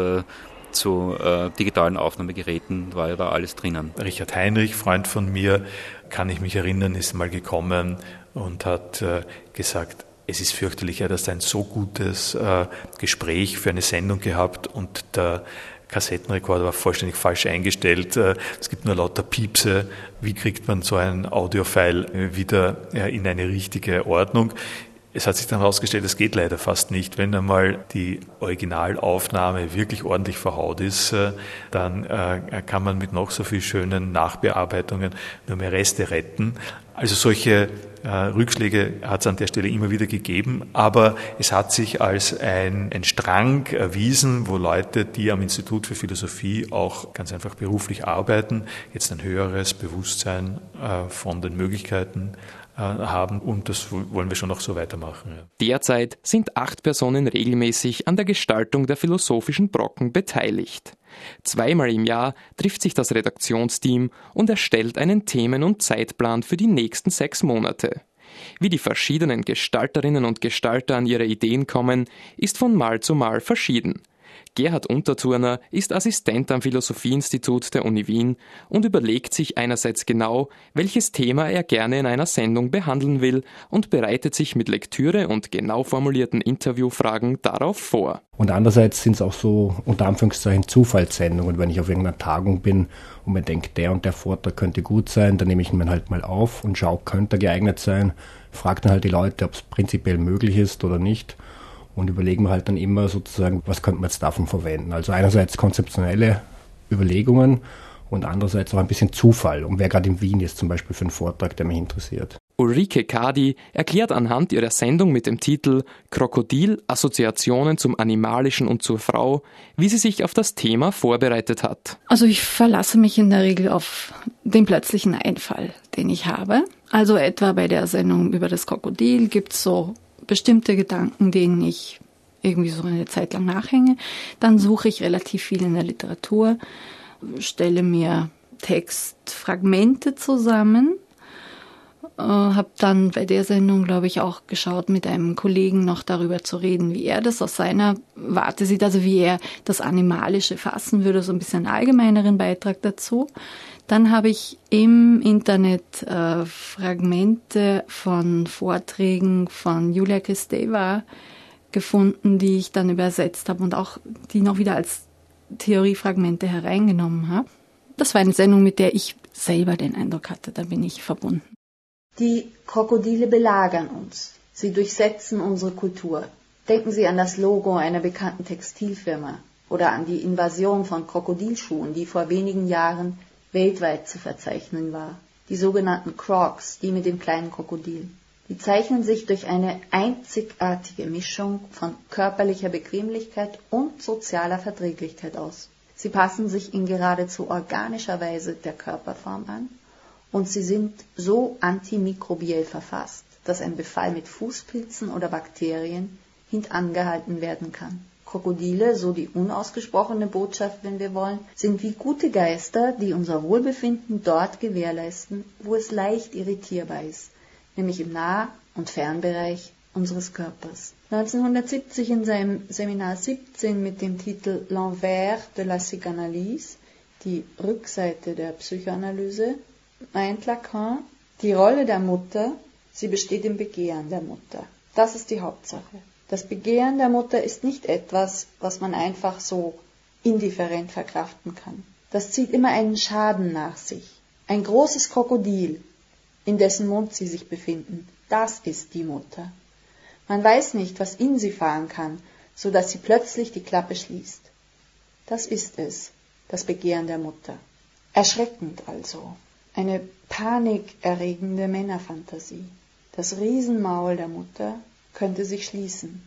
zu digitalen Aufnahmegeräten war ja da alles drinnen. Richard Heinrich, Freund von mir, kann ich mich erinnern, ist mal gekommen und hat gesagt, es ist fürchterlich, er hat ein so gutes Gespräch für eine Sendung gehabt und der Kassettenrekorder war vollständig falsch eingestellt. Es gibt nur lauter Piepse. Wie kriegt man so ein Audiofile wieder in eine richtige Ordnung? Es hat sich dann herausgestellt, das geht leider fast nicht. Wenn einmal die Originalaufnahme wirklich ordentlich verhaut ist, dann kann man mit noch so viel schönen Nachbearbeitungen nur mehr Reste retten. Also solche Rückschläge hat es an der Stelle immer wieder gegeben, aber es hat sich als ein Strang erwiesen, wo Leute, die am Institut für Philosophie auch ganz einfach beruflich arbeiten, jetzt ein höheres Bewusstsein von den Möglichkeiten haben und das wollen wir schon noch so weitermachen. Ja. Derzeit sind 8 Personen regelmäßig an der Gestaltung der philosophischen Brocken beteiligt. 2-mal im Jahr trifft sich das Redaktionsteam und erstellt einen Themen- und Zeitplan für die nächsten 6 Monate. Wie die verschiedenen Gestalterinnen und Gestalter an ihre Ideen kommen, ist von Mal zu Mal verschieden. Gerhard Unterturner ist Assistent am Philosophieinstitut der Uni Wien und überlegt sich einerseits genau, welches Thema er gerne in einer Sendung behandeln will und bereitet sich mit Lektüre und genau formulierten Interviewfragen darauf vor. Und andererseits sind es auch so unter Anführungszeichen Zufallssendungen. Wenn ich auf irgendeiner Tagung bin und mir denke, der und der Vortrag könnte gut sein, dann nehme ich ihn halt mal auf und schaue, könnte er geeignet sein, frage dann halt die Leute, ob es prinzipiell möglich ist oder nicht. Und überlegen wir halt dann immer sozusagen, was könnte man jetzt davon verwenden. Also einerseits konzeptionelle Überlegungen und andererseits auch ein bisschen Zufall. Und wer gerade in Wien ist zum Beispiel für einen Vortrag, der mich interessiert. Ulrike Kadi erklärt anhand ihrer Sendung mit dem Titel Krokodil, Assoziationen zum Animalischen und zur Frau, wie sie sich auf das Thema vorbereitet hat. Also ich verlasse mich in der Regel auf den plötzlichen Einfall, den ich habe. Also etwa bei der Sendung über das Krokodil gibt es so bestimmte Gedanken, denen ich irgendwie so eine Zeit lang nachhänge. Dann suche ich relativ viel in der Literatur, stelle mir Textfragmente zusammen, habe dann bei der Sendung, glaube ich, auch geschaut, mit einem Kollegen noch darüber zu reden, wie er das aus seiner Warte sieht, also wie er das Animalische fassen würde, so ein bisschen einen allgemeineren Beitrag dazu. Dann habe ich im Internet Fragmente von Vorträgen von Julia Kristeva gefunden, die ich dann übersetzt habe und auch die noch wieder als Theoriefragmente hereingenommen habe. Das war eine Sendung, mit der ich selber den Eindruck hatte, da bin ich verbunden. Die Krokodile belagern uns. Sie durchsetzen unsere Kultur. Denken Sie an das Logo einer bekannten Textilfirma oder an die Invasion von Krokodilschuhen, die vor wenigen Jahren weltweit zu verzeichnen war. Die sogenannten Crocs, die mit dem kleinen Krokodil. Die zeichnen sich durch eine einzigartige Mischung von körperlicher Bequemlichkeit und sozialer Verträglichkeit aus. Sie passen sich in geradezu organischer Weise der Körperform an und sie sind so antimikrobiell verfasst, dass ein Befall mit Fußpilzen oder Bakterien hintangehalten werden kann. Krokodile, so die unausgesprochene Botschaft, wenn wir wollen, sind wie gute Geister, die unser Wohlbefinden dort gewährleisten, wo es leicht irritierbar ist, nämlich im Nah- und Fernbereich unseres Körpers. 1970 in seinem Seminar 17 mit dem Titel L'envers de la Psychanalyse, die Rückseite der Psychoanalyse, meint Lacan, die Rolle der Mutter, sie besteht im Begehren der Mutter. Das ist die Hauptsache. Das Begehren der Mutter ist nicht etwas, was man einfach so indifferent verkraften kann. Das zieht immer einen Schaden nach sich. Ein großes Krokodil, in dessen Mund sie sich befinden, das ist die Mutter. Man weiß nicht, was in sie fahren kann, so dass sie plötzlich die Klappe schließt. Das ist es, das Begehren der Mutter. Erschreckend also. Eine panikerregende Männerfantasie. Das Riesenmaul der Mutter könnte sich schließen,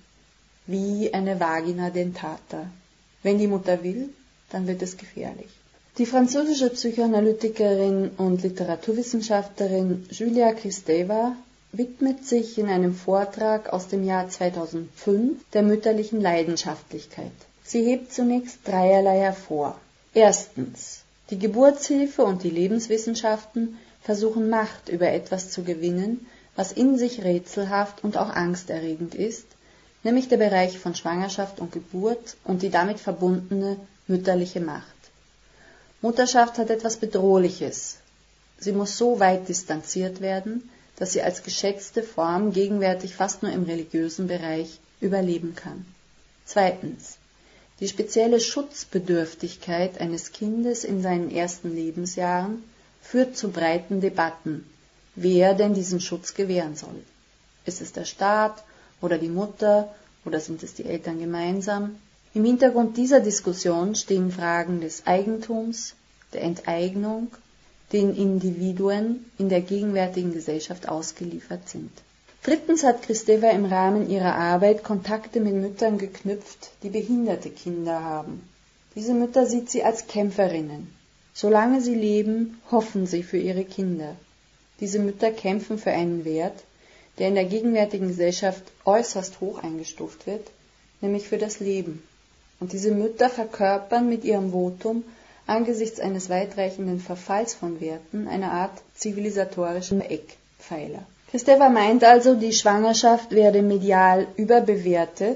wie eine Vagina dentata. Wenn die Mutter will, dann wird es gefährlich. Die französische Psychoanalytikerin und Literaturwissenschaftlerin Julia Kristeva widmet sich in einem Vortrag aus dem Jahr 2005 der mütterlichen Leidenschaftlichkeit. Sie hebt zunächst dreierlei hervor. Erstens, die Geburtshilfe und die Lebenswissenschaften versuchen Macht über etwas zu gewinnen, was in sich rätselhaft und auch angsterregend ist, nämlich der Bereich von Schwangerschaft und Geburt und die damit verbundene mütterliche Macht. Mutterschaft hat etwas Bedrohliches. Sie muss so weit distanziert werden, dass sie als geschätzte Form gegenwärtig fast nur im religiösen Bereich überleben kann. Zweitens, die spezielle Schutzbedürftigkeit eines Kindes in seinen ersten Lebensjahren führt zu breiten Debatten, wer denn diesen Schutz gewähren soll. Ist es der Staat oder die Mutter oder sind es die Eltern gemeinsam? Im Hintergrund dieser Diskussion stehen Fragen des Eigentums, der Enteignung, den Individuen in der gegenwärtigen Gesellschaft ausgeliefert sind. Drittens hat Kristeva im Rahmen ihrer Arbeit Kontakte mit Müttern geknüpft, die behinderte Kinder haben. Diese Mütter sieht sie als Kämpferinnen. Solange sie leben, hoffen sie für ihre Kinder. Diese Mütter kämpfen für einen Wert, der in der gegenwärtigen Gesellschaft äußerst hoch eingestuft wird, nämlich für das Leben. Und diese Mütter verkörpern mit ihrem Votum angesichts eines weitreichenden Verfalls von Werten eine Art zivilisatorischen Eckpfeiler. Kristeva meint also, die Schwangerschaft werde medial überbewertet,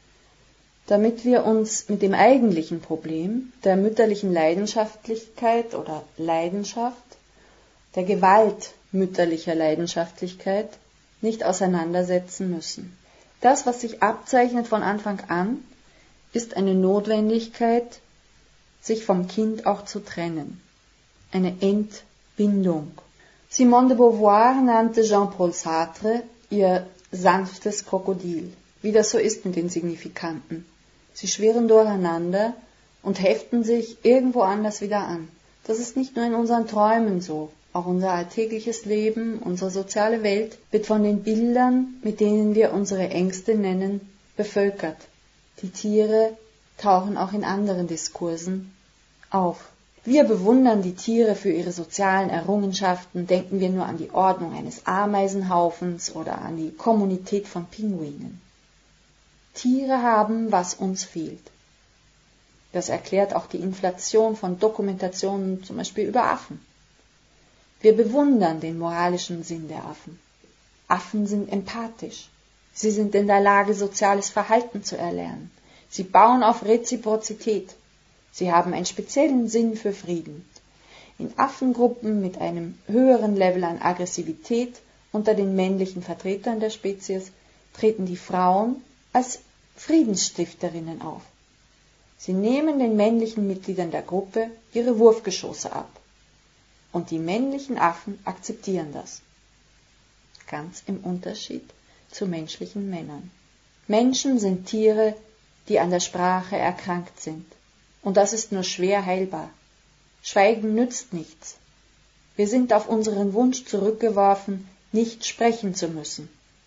damit wir uns mit dem eigentlichen Problem der mütterlichen Leidenschaftlichkeit oder Leidenschaft, der Gewalt mütterlicher Leidenschaftlichkeit nicht auseinandersetzen müssen. Das, was sich abzeichnet von Anfang an, ist eine Notwendigkeit, sich vom Kind auch zu trennen. Eine Entbindung. Simone de Beauvoir nannte Jean-Paul Sartre ihr sanftes Krokodil, wie das so ist mit den Signifikanten. Sie schwirren durcheinander und heften sich irgendwo anders wieder an. Das ist nicht nur in unseren Träumen so. Auch unser alltägliches Leben, unsere soziale Welt wird von den Bildern, mit denen wir unsere Ängste nennen, bevölkert. Die Tiere tauchen auch in anderen Diskursen auf. Wir bewundern die Tiere für ihre sozialen Errungenschaften, denken wir nur an die Ordnung eines Ameisenhaufens oder an die Kommunität von Pinguinen. Tiere haben, was uns fehlt. Das erklärt auch die Inflation von Dokumentationen, zum Beispiel über Affen. Wir bewundern den moralischen Sinn der Affen. Affen sind empathisch. Sie sind in der Lage, soziales Verhalten zu erlernen. Sie bauen auf Reziprozität. Sie haben einen speziellen Sinn für Frieden. In Affengruppen mit einem höheren Level an Aggressivität unter den männlichen Vertretern der Spezies treten die Frauen als Friedensstifterinnen auf. Sie nehmen den männlichen Mitgliedern der Gruppe ihre Wurfgeschosse ab. Und die männlichen Affen akzeptieren das. Ganz im Unterschied zu menschlichen Männern. Menschen sind Tiere, die an der Sprache erkrankt sind. Und das ist nur schwer heilbar. Schweigen nützt nichts. Wir sind auf unseren Wunsch zurückgeworfen, nicht sprechen zu müssen.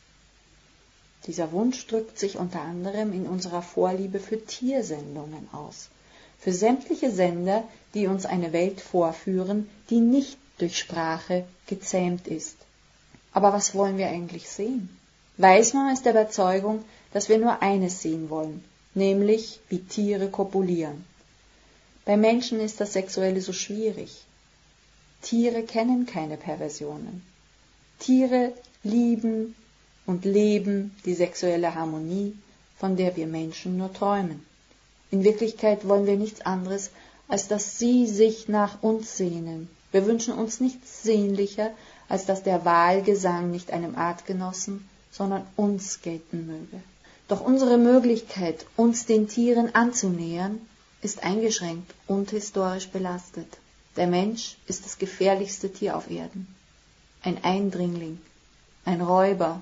Dieser Wunsch drückt sich unter anderem in unserer Vorliebe für Tiersendungen aus. Für sämtliche Sender, die uns eine Welt vorführen, die nicht durch Sprache gezähmt ist. Aber was wollen wir eigentlich sehen? Weismann ist der Überzeugung, dass wir nur eines sehen wollen, nämlich wie Tiere kopulieren. Bei Menschen ist das Sexuelle so schwierig. Tiere kennen keine Perversionen. Tiere lieben und leben die sexuelle Harmonie, von der wir Menschen nur träumen. In Wirklichkeit wollen wir nichts anderes, als dass sie sich nach uns sehnen. Wir wünschen uns nichts sehnlicher, als dass der Wahlgesang nicht einem Artgenossen, sondern uns gelten möge. Doch unsere Möglichkeit, uns den Tieren anzunähern, ist eingeschränkt und historisch belastet. Der Mensch ist das gefährlichste Tier auf Erden. Ein Eindringling, ein Räuber.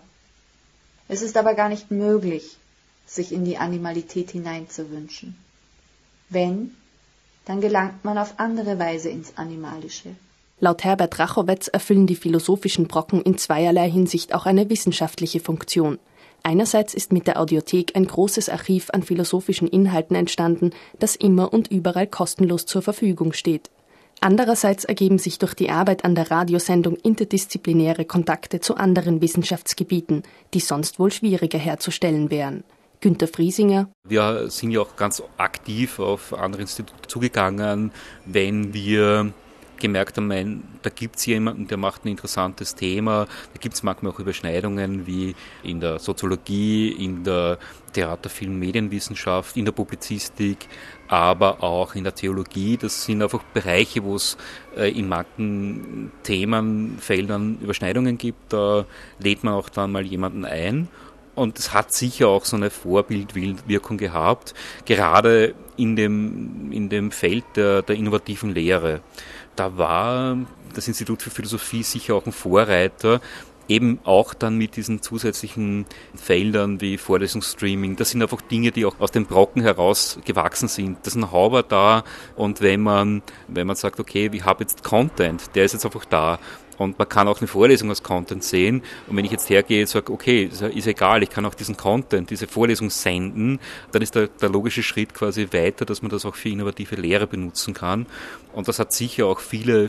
Es ist aber gar nicht möglich, sich in die Animalität hineinzuwünschen. Wenn, dann gelangt man auf andere Weise ins Animalische. Laut Herbert Rachowetz erfüllen die philosophischen Brocken in zweierlei Hinsicht auch eine wissenschaftliche Funktion. Einerseits ist mit der Audiothek ein großes Archiv an philosophischen Inhalten entstanden, das immer und überall kostenlos zur Verfügung steht. Andererseits ergeben sich durch die Arbeit an der Radiosendung interdisziplinäre Kontakte zu anderen Wissenschaftsgebieten, die sonst wohl schwieriger herzustellen wären. Günter Friesinger: Wir sind ja auch ganz aktiv auf andere Institute zugegangen, wenn wir gemerkt haben, da gibt es jemanden, der macht ein interessantes Thema. Da gibt es manchmal auch Überschneidungen wie in der Soziologie, in der Theater-, Film-, Medienwissenschaft, in der Publizistik, aber auch in der Theologie. Das sind einfach Bereiche, wo es in manchen Themenfeldern Überschneidungen gibt. Da lädt man auch dann mal jemanden ein. Und es hat sicher auch so eine Vorbildwirkung gehabt, gerade in dem Feld der innovativen Lehre. Da war das Institut für Philosophie sicher auch ein Vorreiter, eben auch dann mit diesen zusätzlichen Feldern wie Vorlesungsstreaming. Das sind einfach Dinge, die auch aus dem Brocken heraus gewachsen sind. Das ist ein Hauber da, und wenn man sagt, okay, ich habe jetzt Content, der ist jetzt einfach da. Und man kann auch eine Vorlesung als Content sehen. Und wenn ich jetzt hergehe und sage, okay, ist egal, ich kann auch diesen Content, diese Vorlesung senden, dann ist der logische Schritt quasi weiter, dass man das auch für innovative Lehre benutzen kann. Und das hat sicher auch viele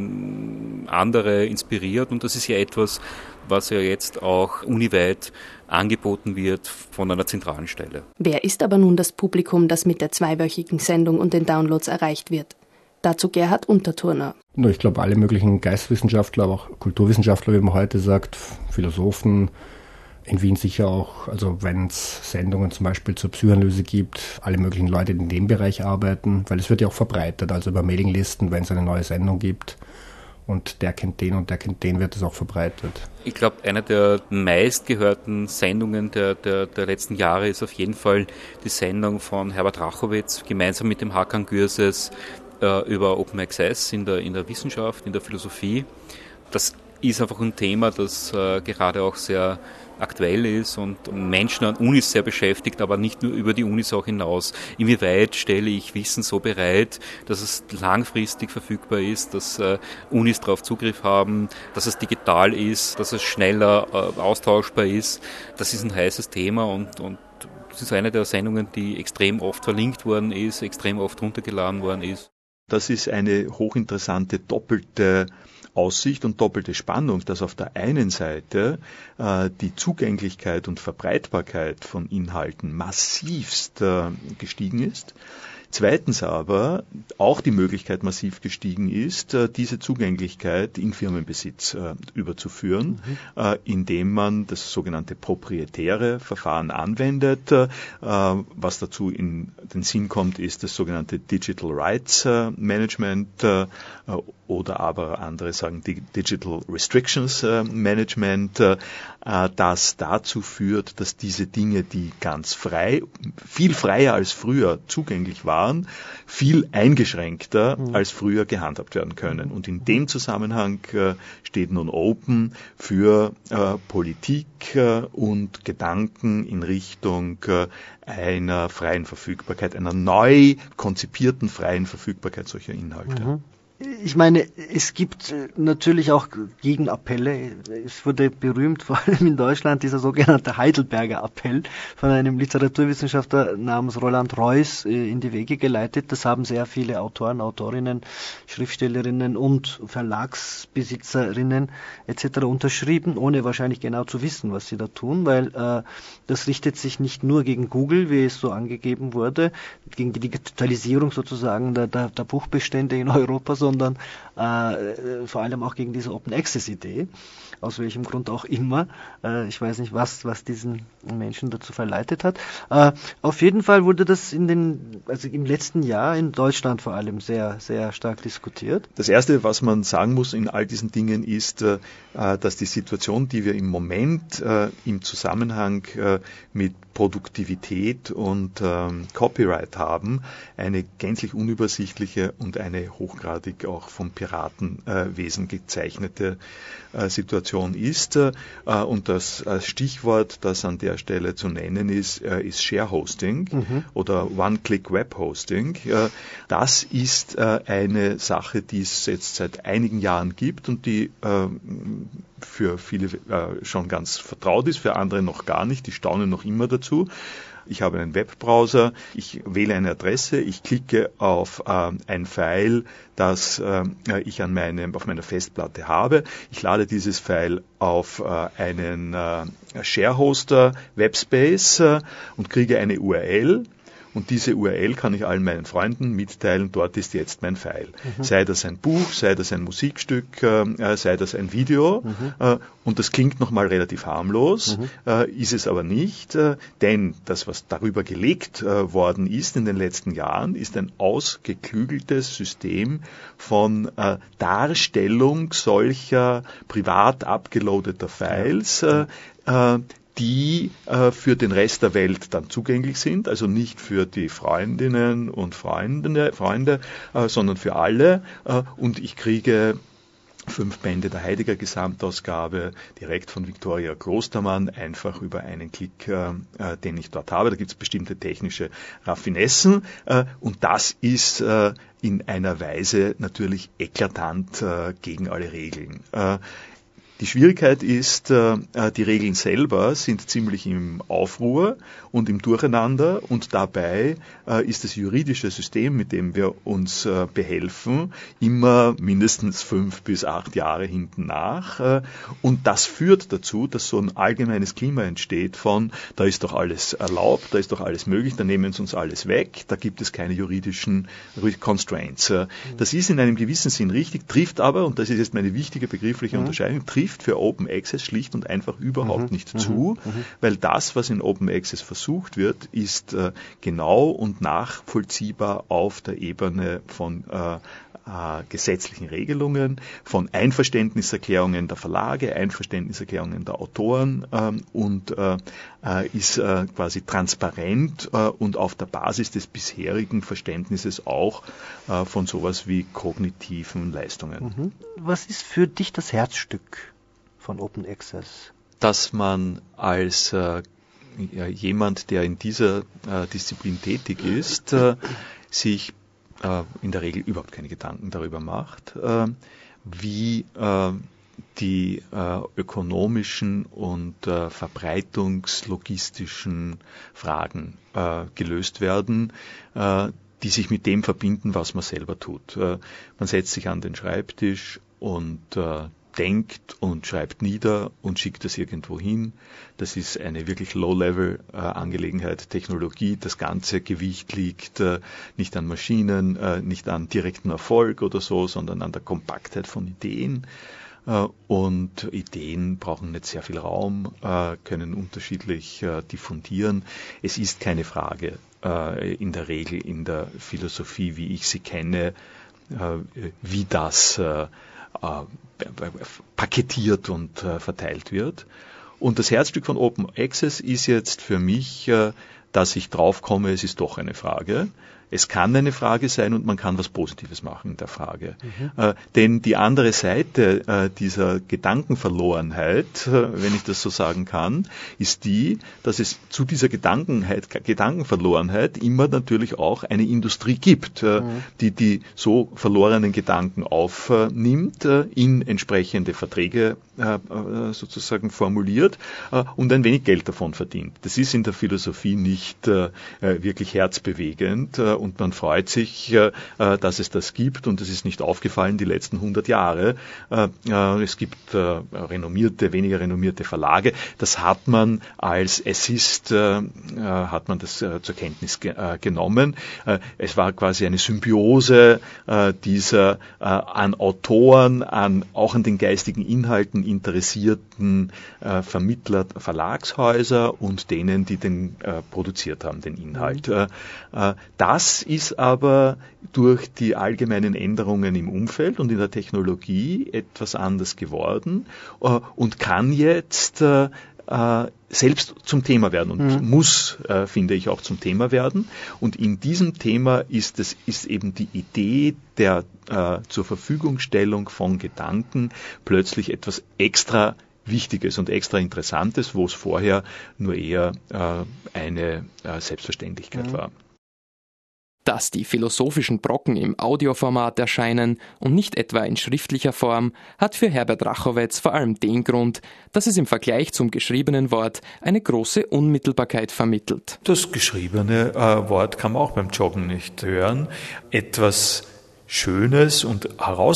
andere inspiriert. Und das ist ja etwas, was ja jetzt auch uniweit angeboten wird von einer zentralen Stelle. Wer ist aber nun das Publikum, das mit der zweiwöchigen Sendung und den Downloads erreicht wird? Dazu Gerhard Unterturner. Ich glaube, alle möglichen Geisteswissenschaftler, aber auch Kulturwissenschaftler, wie man heute sagt, Philosophen, in Wien sicher auch, also wenn es Sendungen zum Beispiel zur Psychoanalyse gibt, alle möglichen Leute, die in dem Bereich arbeiten, weil es wird ja auch verbreitet, also über Mailinglisten, wenn es eine neue Sendung gibt und der kennt den und der kennt den, wird es auch verbreitet. Ich glaube, eine der meistgehörten Sendungen der letzten Jahre ist auf jeden Fall die Sendung von Herbert Rachowetz gemeinsam mit dem Hakan Gürses über Open Access in der Wissenschaft, in der Philosophie. Das ist einfach ein Thema, das gerade auch sehr aktuell ist und Menschen an Unis sehr beschäftigt, aber nicht nur über die Unis auch hinaus. Inwieweit stelle ich Wissen so bereit, dass es langfristig verfügbar ist, dass Unis darauf Zugriff haben, dass es digital ist, dass es schneller austauschbar ist. Das ist ein heißes Thema und das ist eine der Sendungen, die extrem oft verlinkt worden ist, extrem oft runtergeladen worden ist. Das ist eine hochinteressante doppelte Aussicht und doppelte Spannung, dass auf der einen Seite die Zugänglichkeit und Verbreitbarkeit von Inhalten massivst gestiegen ist. Zweitens aber auch die Möglichkeit massiv gestiegen ist, diese Zugänglichkeit in Firmenbesitz überzuführen, indem man das sogenannte proprietäre Verfahren anwendet. Was dazu in den Sinn kommt, ist das sogenannte Digital Rights Management oder aber andere sagen Digital Restrictions Management, das dazu führt, dass diese Dinge, die ganz frei, viel freier als früher zugänglich waren, viel eingeschränkter als früher gehandhabt werden können. Und in dem Zusammenhang steht nun Open für Politik und Gedanken in Richtung einer freien Verfügbarkeit, einer neu konzipierten freien Verfügbarkeit solcher Inhalte. Ich meine, es gibt natürlich auch Gegenappelle. Es wurde berühmt, vor allem in Deutschland, dieser sogenannte Heidelberger Appell von einem Literaturwissenschaftler namens Roland Reuss in die Wege geleitet. Das haben sehr viele Autoren, Autorinnen, Schriftstellerinnen und Verlagsbesitzerinnen etc. unterschrieben, ohne wahrscheinlich genau zu wissen, was sie da tun, weil das richtet sich nicht nur gegen Google, wie es so angegeben wurde, gegen die Digitalisierung sozusagen der Buchbestände in Europa, sondern vor allem auch gegen diese Open-Access-Idee, aus welchem Grund auch immer. Ich weiß nicht, was diesen Menschen dazu verleitet hat. Auf jeden Fall wurde das im letzten Jahr in Deutschland vor allem sehr, sehr stark diskutiert. Das Erste, was man sagen muss in all diesen Dingen, ist, dass die Situation, die wir im Moment im Zusammenhang mit Produktivität und Copyright haben, eine gänzlich unübersichtliche und eine hochgradig auch vom Piratenwesen gezeichnete Situation ist. Und das Stichwort, das an der Stelle zu nennen ist Share-Hosting oder One-Click-Web-Hosting. Das ist eine Sache, die es jetzt seit einigen Jahren gibt und die für viele schon ganz vertraut ist, für andere noch gar nicht, die staunen noch immer dazu. Ich habe einen Webbrowser, ich wähle eine Adresse, ich klicke auf ein File, das ich auf meiner Festplatte habe. Ich lade dieses File auf einen Sharehoster Webspace und kriege eine URL. Und diese URL kann ich allen meinen Freunden mitteilen, dort ist jetzt mein File. Sei das ein Buch, sei das ein Musikstück, sei das ein Video. Und das klingt nochmal relativ harmlos, ist es aber nicht, denn das, was darüber gelegt worden ist in den letzten Jahren, ist ein ausgeklügeltes System von Darstellung solcher privat abgeloadeter Files, die für den Rest der Welt dann zugänglich sind, also nicht für die Freundinnen und Freunde, sondern für alle. Und ich kriege 5 Bände der Heidegger Gesamtausgabe direkt von Viktoria Klostermann, einfach über einen Klick, den ich dort habe. Da gibt es bestimmte technische Raffinessen und das ist in einer Weise natürlich eklatant gegen alle Regeln. Die Schwierigkeit ist, die Regeln selber sind ziemlich im Aufruhr und im Durcheinander und dabei ist das juridische System, mit dem wir uns behelfen, immer mindestens 5 bis 8 Jahre hinten nach. Und das führt dazu, dass so ein allgemeines Klima entsteht von, da ist doch alles erlaubt, da ist doch alles möglich, da nehmen sie uns alles weg, da gibt es keine juridischen Constraints. Das ist in einem gewissen Sinn richtig, trifft aber, und das ist jetzt meine wichtige begriffliche Unterscheidung, trifft für Open Access schlicht und einfach überhaupt nicht zu, weil das, was in Open Access versucht wird, ist genau und nachvollziehbar auf der Ebene von gesetzlichen Regelungen, von Einverständniserklärungen der Verlage, Einverständniserklärungen der Autoren und ist quasi transparent und auf der Basis des bisherigen Verständnisses auch von sowas wie kognitiven Leistungen. Was ist für dich das Herzstück von Open Access? Dass man als jemand, der in dieser Disziplin tätig ist, sich in der Regel überhaupt keine Gedanken darüber macht, wie die ökonomischen und verbreitungslogistischen Fragen gelöst werden. die sich mit dem verbinden, was man selber tut. Man setzt sich an den Schreibtisch und denkt und schreibt nieder und schickt es irgendwo hin. Das ist eine wirklich Low-Level-Angelegenheit, Technologie. Das ganze Gewicht liegt nicht an Maschinen, nicht an direkten Erfolg oder so, sondern an der Kompaktheit von Ideen. Und Ideen brauchen nicht sehr viel Raum, können unterschiedlich diffundieren. Es ist keine Frage in der Regel in der Philosophie, wie ich sie kenne, wie das paketiert und verteilt wird. Und das Herzstück von Open Access ist jetzt für mich, dass ich draufkomme, es ist doch eine Frage. Es kann eine Frage sein und man kann was Positives machen in der Frage. Denn die andere Seite dieser Gedankenverlorenheit, wenn ich das so sagen kann, ist die, dass es zu dieser Gedankenverlorenheit immer natürlich auch eine Industrie gibt, die so verlorenen Gedanken aufnimmt, in entsprechende Verträge sozusagen formuliert und ein wenig Geld davon verdient. Das ist in der Philosophie nicht wirklich herzbewegend. Und man freut sich, dass es das gibt und es ist nicht aufgefallen die letzten 100 Jahre. Es gibt renommierte, weniger renommierte Verlage. Das hat man als Essist, hat man das zur Kenntnis genommen. Es war quasi eine Symbiose dieser an Autoren, auch an den geistigen Inhalten interessierten Vermittler, Verlagshäuser und denen, die den produziert haben, den Inhalt. Das ist aber durch die allgemeinen Änderungen im Umfeld und in der Technologie etwas anders geworden und kann jetzt selbst zum Thema werden und muss, finde ich, auch zum Thema werden. Und in diesem Thema ist eben die Idee der zur Verfügungstellung von Gedanken plötzlich etwas extra Wichtiges und extra Interessantes, wo es vorher nur eher eine Selbstverständlichkeit war. Dass die philosophischen Brocken im Audioformat erscheinen und nicht etwa in schriftlicher Form, hat für Herbert Rachowetz vor allem den Grund, dass es im Vergleich zum geschriebenen Wort eine große Unmittelbarkeit vermittelt. Das geschriebene Wort kann man auch beim Joggen nicht hören. Etwas Schönes und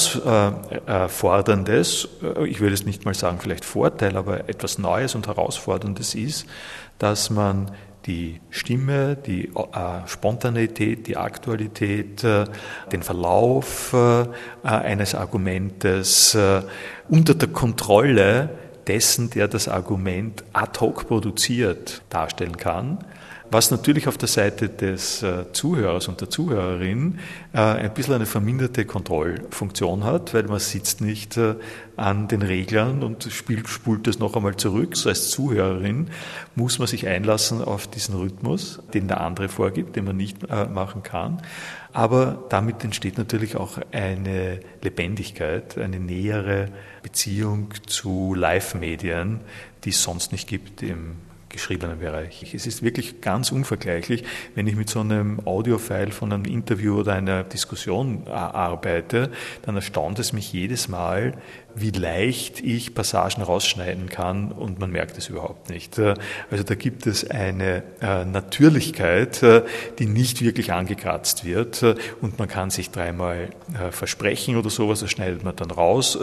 Herausforderndes, ich würde es nicht mal sagen vielleicht Vorteil, aber etwas Neues und Herausforderndes ist, dass man die Stimme, die Spontaneität, die Aktualität, den Verlauf eines Argumentes unter der Kontrolle dessen, der das Argument ad hoc produziert, darstellen kann. Was natürlich auf der Seite des Zuhörers und der Zuhörerin ein bisschen eine verminderte Kontrollfunktion hat, weil man sitzt nicht an den Reglern und spult das noch einmal zurück. So als Zuhörerin muss man sich einlassen auf diesen Rhythmus, den der andere vorgibt, den man nicht machen kann. Aber damit entsteht natürlich auch eine Lebendigkeit, eine nähere Beziehung zu Live-Medien, die es sonst nicht gibt im geschriebenen Bereich. Es ist wirklich ganz unvergleichlich, wenn ich mit so einem Audiofile von einem Interview oder einer Diskussion arbeite, dann erstaunt es mich jedes Mal, wie leicht ich Passagen rausschneiden kann und man merkt es überhaupt nicht. Also da gibt es eine Natürlichkeit, die nicht wirklich angekratzt wird und man kann sich dreimal versprechen oder sowas, das schneidet man dann raus,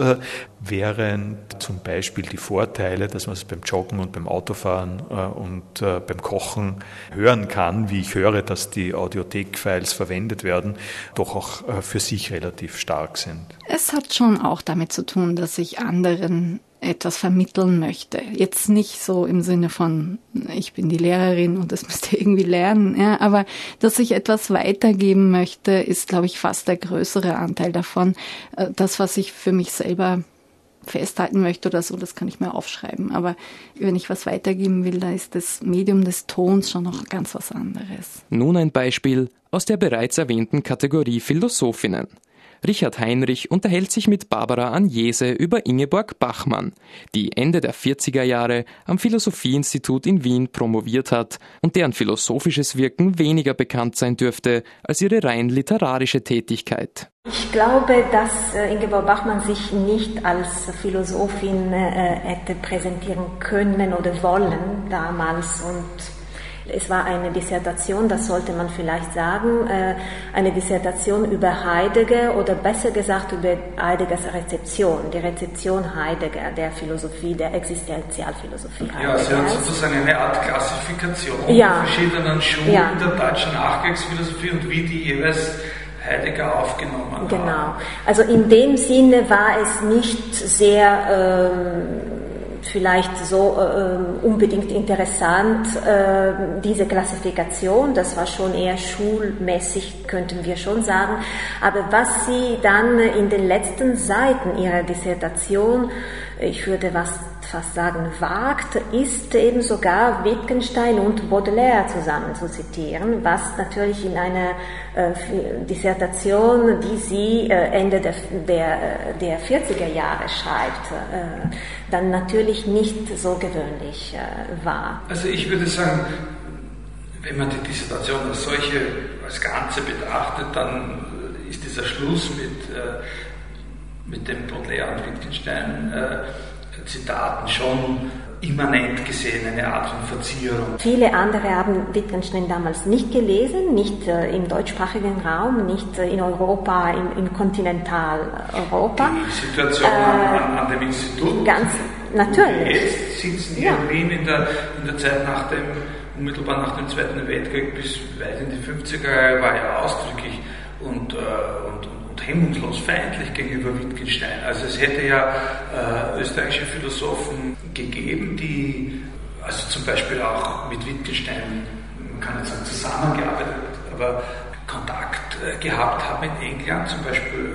während zum Beispiel die Vorteile, dass man es beim Joggen und beim Autofahren und beim Kochen hören kann, wie ich höre, dass die Audiothek-Files verwendet werden, doch auch für sich relativ stark sind. Es hat schon auch damit zu tun, dass ich anderen etwas vermitteln möchte. Jetzt nicht so im Sinne von, ich bin die Lehrerin und das müsst ihr irgendwie lernen, ja, aber dass ich etwas weitergeben möchte, ist, glaube ich, fast der größere Anteil davon. Das, was ich für mich selber festhalten möchte oder so, das kann ich mir aufschreiben. Aber wenn ich was weitergeben will, da ist das Medium des Tons schon noch ganz was anderes. Nun ein Beispiel aus der bereits erwähnten Kategorie Philosophinnen. Richard Heinrich unterhält sich mit Barbara Agnese über Ingeborg Bachmann, die Ende der 40er Jahre am Philosophieinstitut in Wien promoviert hat und deren philosophisches Wirken weniger bekannt sein dürfte als ihre rein literarische Tätigkeit. Ich glaube, dass Ingeborg Bachmann sich nicht als Philosophin hätte präsentieren können oder wollen damals und Es war eine Dissertation, das sollte man vielleicht sagen, eine Dissertation über Heidegger oder besser gesagt über Heideggers Rezeption, die Rezeption Heidegger, der Philosophie, der Existenzialphilosophie Heidegger. Ja, sie hat sozusagen eine Art Klassifikation der verschiedenen Schulen der deutschen Nachkriegsphilosophie und wie die jeweils Heidegger aufgenommen haben. Genau. Also in dem Sinne war es nicht sehr vielleicht so unbedingt interessant, diese Klassifikation, das war schon eher schulmäßig, könnten wir schon sagen, aber was sie dann in den letzten Seiten ihrer Dissertation, ich würde fast sagen, wagt, ist eben sogar Wittgenstein und Baudelaire zusammen zu zitieren, was natürlich in einer Dissertation, die sie Ende der 40er Jahre schreibt, dann natürlich nicht so gewöhnlich war. Also ich würde sagen, wenn man die Dissertation als solche, als Ganze betrachtet, dann ist dieser Schluss mit dem Baudelaire und Wittgenstein Zitaten schon immanent gesehen, eine Art von Verzierung. Viele andere haben Wittgenstein damals nicht gelesen, nicht im deutschsprachigen Raum, nicht in Europa, in Kontinentaleuropa. Die Situation an dem Institut. Ganz natürlich. Jetzt sitzen hier in Wien in der Zeit unmittelbar nach dem Zweiten Weltkrieg bis weit in die 50er Jahre war ja ausdrücklich und hemmungslos feindlich gegenüber Wittgenstein. Also es hätte ja österreichische Philosophen gegeben, die also zum Beispiel auch mit Wittgenstein, man kann nicht sagen zusammengearbeitet, aber Kontakt gehabt haben in England, zum Beispiel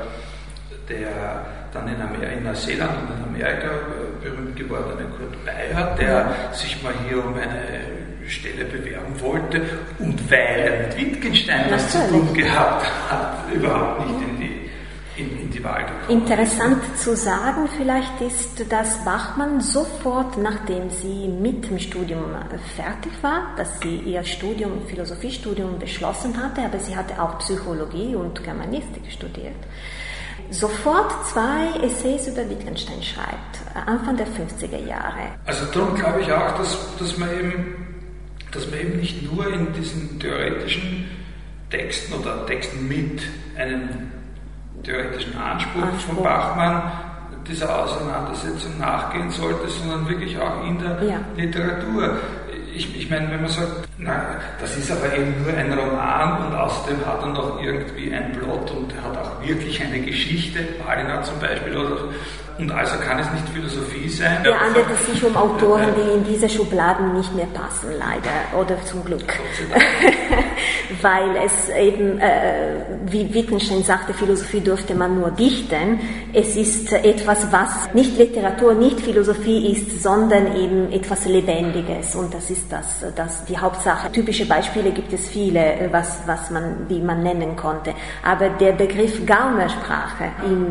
der dann in Neuseeland und in Amerika berühmt gewordene Kurt Beyer, der sich mal hier um eine Stelle bewerben wollte und weil er mit Wittgenstein was zu tun gehabt hat, überhaupt nicht in die Wahl gekommen. Interessant zu sagen vielleicht ist, dass Bachmann sofort, nachdem sie mit dem Studium fertig war, dass sie ihr Philosophiestudium beschlossen hatte, aber sie hatte auch Psychologie und Germanistik studiert, sofort 2 Essays über Wittgenstein schreibt, Anfang der 50er Jahre. Also darum glaube ich auch, dass man eben nicht nur in diesen theoretischen Texten oder Texten mit einem theoretischen Anspruch von Bachmann dieser Auseinandersetzung nachgehen sollte, sondern wirklich auch in der Literatur. Ich meine, wenn man sagt, das ist aber eben nur ein Roman und außerdem hat er noch irgendwie ein Plot und er hat auch wirklich eine Geschichte, Ballinger zum Beispiel, und also kann es nicht Philosophie sein. Hier handelt es sich um Autoren, die in diese Schubladen nicht mehr passen, leider, oder zum Glück. Weil es eben, wie Wittgenstein sagte, Philosophie dürfte man nur dichten. Es ist etwas, was nicht Literatur, nicht Philosophie ist, sondern eben etwas Lebendiges. Und das ist das die Hauptsache. Typische Beispiele gibt es viele, die man nennen konnte. Aber der Begriff Gaunersprache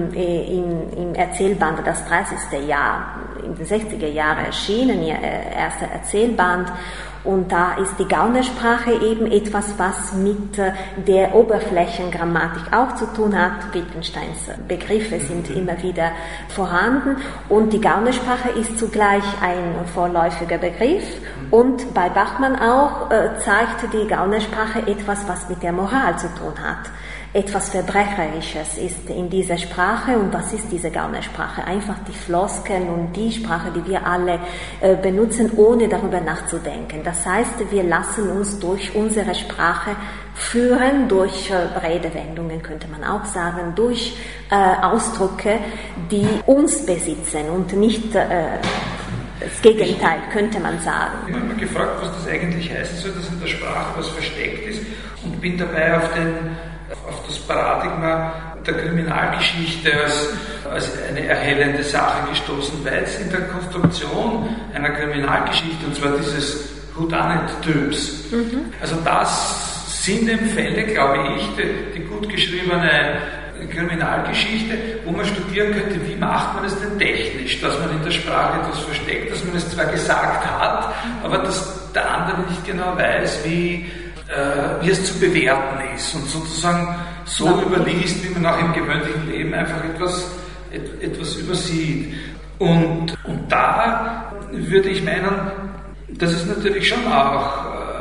im Erzählband, das 30. Jahr, in den 60er Jahren erschienen, ihr erster Erzählband. Und da ist die Gaunersprache eben etwas, was mit der Oberflächengrammatik auch zu tun hat. Wittgensteins Begriffe sind immer wieder vorhanden. Und die Gaunersprache ist zugleich ein vorläufiger Begriff. Und bei Bachmann auch zeigt die Gaunersprache etwas, was mit der Moral zu tun hat. Etwas Verbrecherisches ist in dieser Sprache. Und was ist diese Gaunersprache? Einfach die Floskeln und die Sprache, die wir alle benutzen, ohne darüber nachzudenken. Das heißt, wir lassen uns durch unsere Sprache führen, durch Redewendungen könnte man auch sagen, durch Ausdrücke, die uns besitzen und nicht das Gegenteil, könnte man sagen. Ich habe mich gefragt, was das eigentlich heißen soll, dass in der Sprache was versteckt ist, und bin dabei auf das Paradigma der Kriminalgeschichte als eine erhellende Sache gestoßen, weil es in der Konstruktion einer Kriminalgeschichte, und zwar dieses Whodunit-Typs, also das sind eben Fälle, glaube ich, die gut geschriebene Kriminalgeschichte, wo man studieren könnte, wie macht man es denn technisch, dass man in der Sprache etwas versteckt, dass man es zwar gesagt hat, aber dass der andere nicht genau weiß, wie es zu bewerten ist und sozusagen so überliest, wie man auch im gewöhnlichen Leben einfach etwas übersieht. Und da würde ich meinen, dass es natürlich schon auch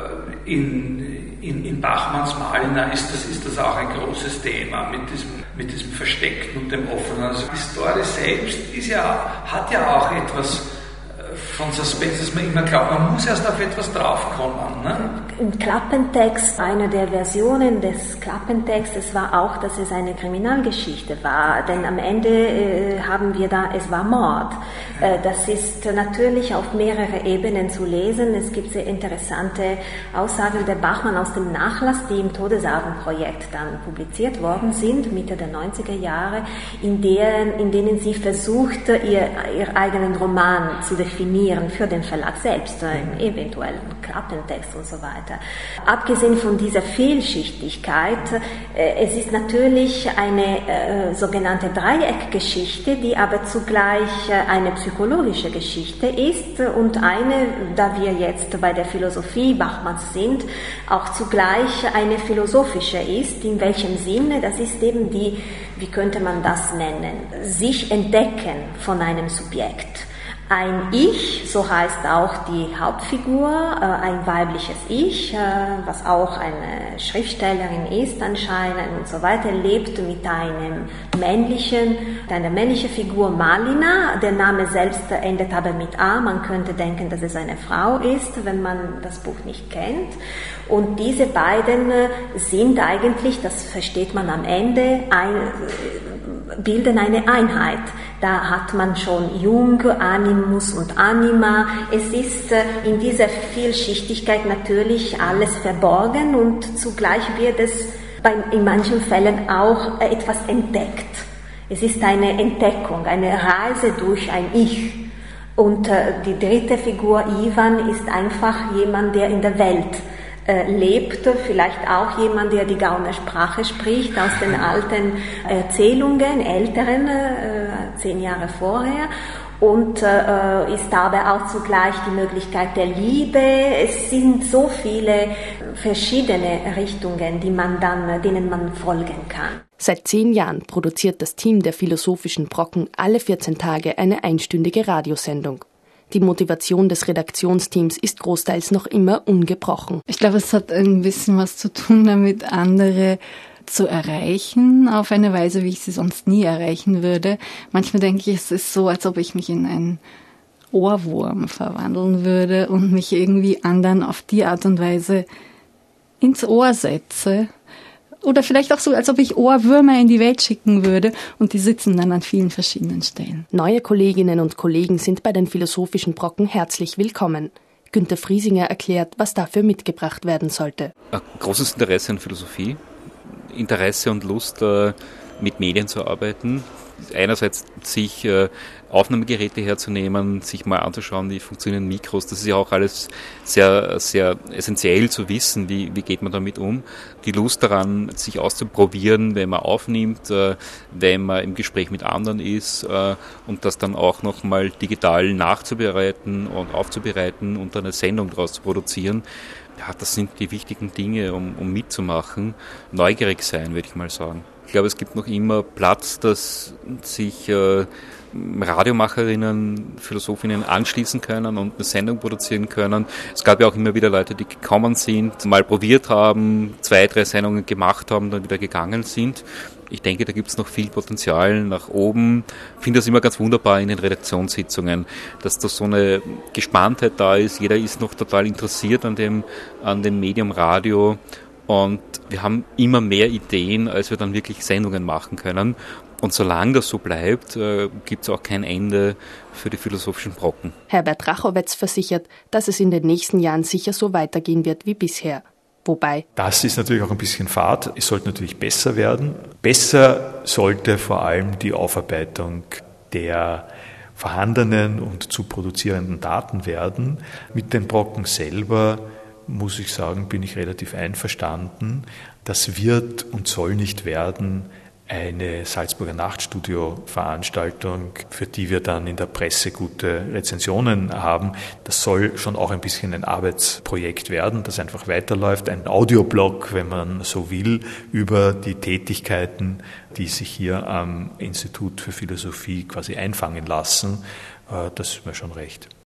in Bachmanns Malina ist das auch ein großes Thema mit diesem Versteckten und dem Offenen. Also die Story selbst hat ja auch etwas von Suspense, dass man immer glaubt, man muss erst auf etwas draufkommen. Ne? Im Klappentext, eine der Versionen des Klappentextes war auch, dass es eine Kriminalgeschichte war, denn am Ende haben wir da, es war Mord. Das ist natürlich auf mehrere Ebenen zu lesen. Es gibt sehr interessante Aussagen der Bachmann aus dem Nachlass, die im Todesartenprojekt dann publiziert worden sind, Mitte der 90er Jahre, in denen sie versucht, ihr eigenen Roman zu definieren für den Verlag selbst, eventuell Klappentext und so weiter. Abgesehen von dieser Vielschichtigkeit, es ist natürlich eine sogenannte Dreieckgeschichte, die aber zugleich eine psychologische Geschichte ist und eine, da wir jetzt bei der Philosophie Bachmanns sind, auch zugleich eine philosophische ist. In welchem Sinne? Das ist eben wie könnte man das nennen? Sich entdecken von einem Subjekt. Ein Ich, so heißt auch die Hauptfigur, ein weibliches Ich, was auch eine Schriftstellerin ist anscheinend und so weiter, lebt mit einer männlichen Figur Malina. Der Name selbst endet aber mit A. Man könnte denken, dass es eine Frau ist, wenn man das Buch nicht kennt. Und diese beiden sind eigentlich, das versteht man am Ende, bilden eine Einheit. Da hat man schon Jung, Animus und Anima. Es ist in dieser Vielschichtigkeit natürlich alles verborgen und zugleich wird es in manchen Fällen auch etwas entdeckt. Es ist eine Entdeckung, eine Reise durch ein Ich. Und die dritte Figur, Ivan, ist einfach jemand, der in der Welt lebt, vielleicht auch jemand, der die Gauner Sprache spricht, aus den alten Erzählungen, älteren, 10 Jahre vorher, und ist aber auch zugleich die Möglichkeit der Liebe. Es sind so viele verschiedene Richtungen, denen man folgen kann. Seit 10 Jahren produziert das Team der Philosophischen Brocken alle 14 Tage eine einstündige Radiosendung. Die Motivation des Redaktionsteams ist großteils noch immer ungebrochen. Ich glaube, es hat ein bisschen was zu tun damit, andere zu erreichen auf eine Weise, wie ich sie sonst nie erreichen würde. Manchmal denke ich, es ist so, als ob ich mich in einen Ohrwurm verwandeln würde und mich irgendwie anderen auf die Art und Weise ins Ohr setze. Oder vielleicht auch so, als ob ich Ohrwürmer in die Welt schicken würde und die sitzen dann an vielen verschiedenen Stellen. Neue Kolleginnen und Kollegen sind bei den Philosophischen Brocken herzlich willkommen. Günter Friesinger erklärt, was dafür mitgebracht werden sollte. Ein großes Interesse an Philosophie, Interesse und Lust, mit Medien zu arbeiten. Einerseits sich Aufnahmegeräte herzunehmen, sich mal anzuschauen, wie funktionieren Mikros. Das ist ja auch alles sehr, sehr essentiell zu wissen, wie geht man damit um. Die Lust daran, sich auszuprobieren, wenn man aufnimmt, wenn man im Gespräch mit anderen ist und das dann auch nochmal digital nachzubereiten und aufzubereiten und dann eine Sendung daraus zu produzieren. Ja, das sind die wichtigen Dinge, um mitzumachen. Neugierig sein, würde ich mal sagen. Ich glaube, es gibt noch immer Platz, dass sich Radiomacherinnen, Philosophinnen anschließen können und eine Sendung produzieren können. Es gab ja auch immer wieder Leute, die gekommen sind, mal probiert haben, 2, 3 Sendungen gemacht haben, dann wieder gegangen sind. Ich denke, da gibt es noch viel Potenzial nach oben. Ich finde das immer ganz wunderbar in den Redaktionssitzungen, dass da so eine Gespanntheit da ist. Jeder ist noch total interessiert an dem Medium Radio. Und wir haben immer mehr Ideen, als wir dann wirklich Sendungen machen können. Und solange das so bleibt, gibt es auch kein Ende für die Philosophischen Brocken. Herbert Rachowetz versichert, dass es in den nächsten Jahren sicher so weitergehen wird wie bisher. Wobei? Das ist natürlich auch ein bisschen Fahrt. Es sollte natürlich besser werden. Besser sollte vor allem die Aufarbeitung der vorhandenen und zu produzierenden Daten werden. Mit den Brocken selber, muss ich sagen, bin ich relativ einverstanden. Das wird und soll nicht werden eine Salzburger Nachtstudio-Veranstaltung, für die wir dann in der Presse gute Rezensionen haben. Das soll schon auch ein bisschen ein Arbeitsprojekt werden, das einfach weiterläuft. Ein Audioblog, wenn man so will, über die Tätigkeiten, die sich hier am Institut für Philosophie quasi einfangen lassen. Das ist mir schon recht.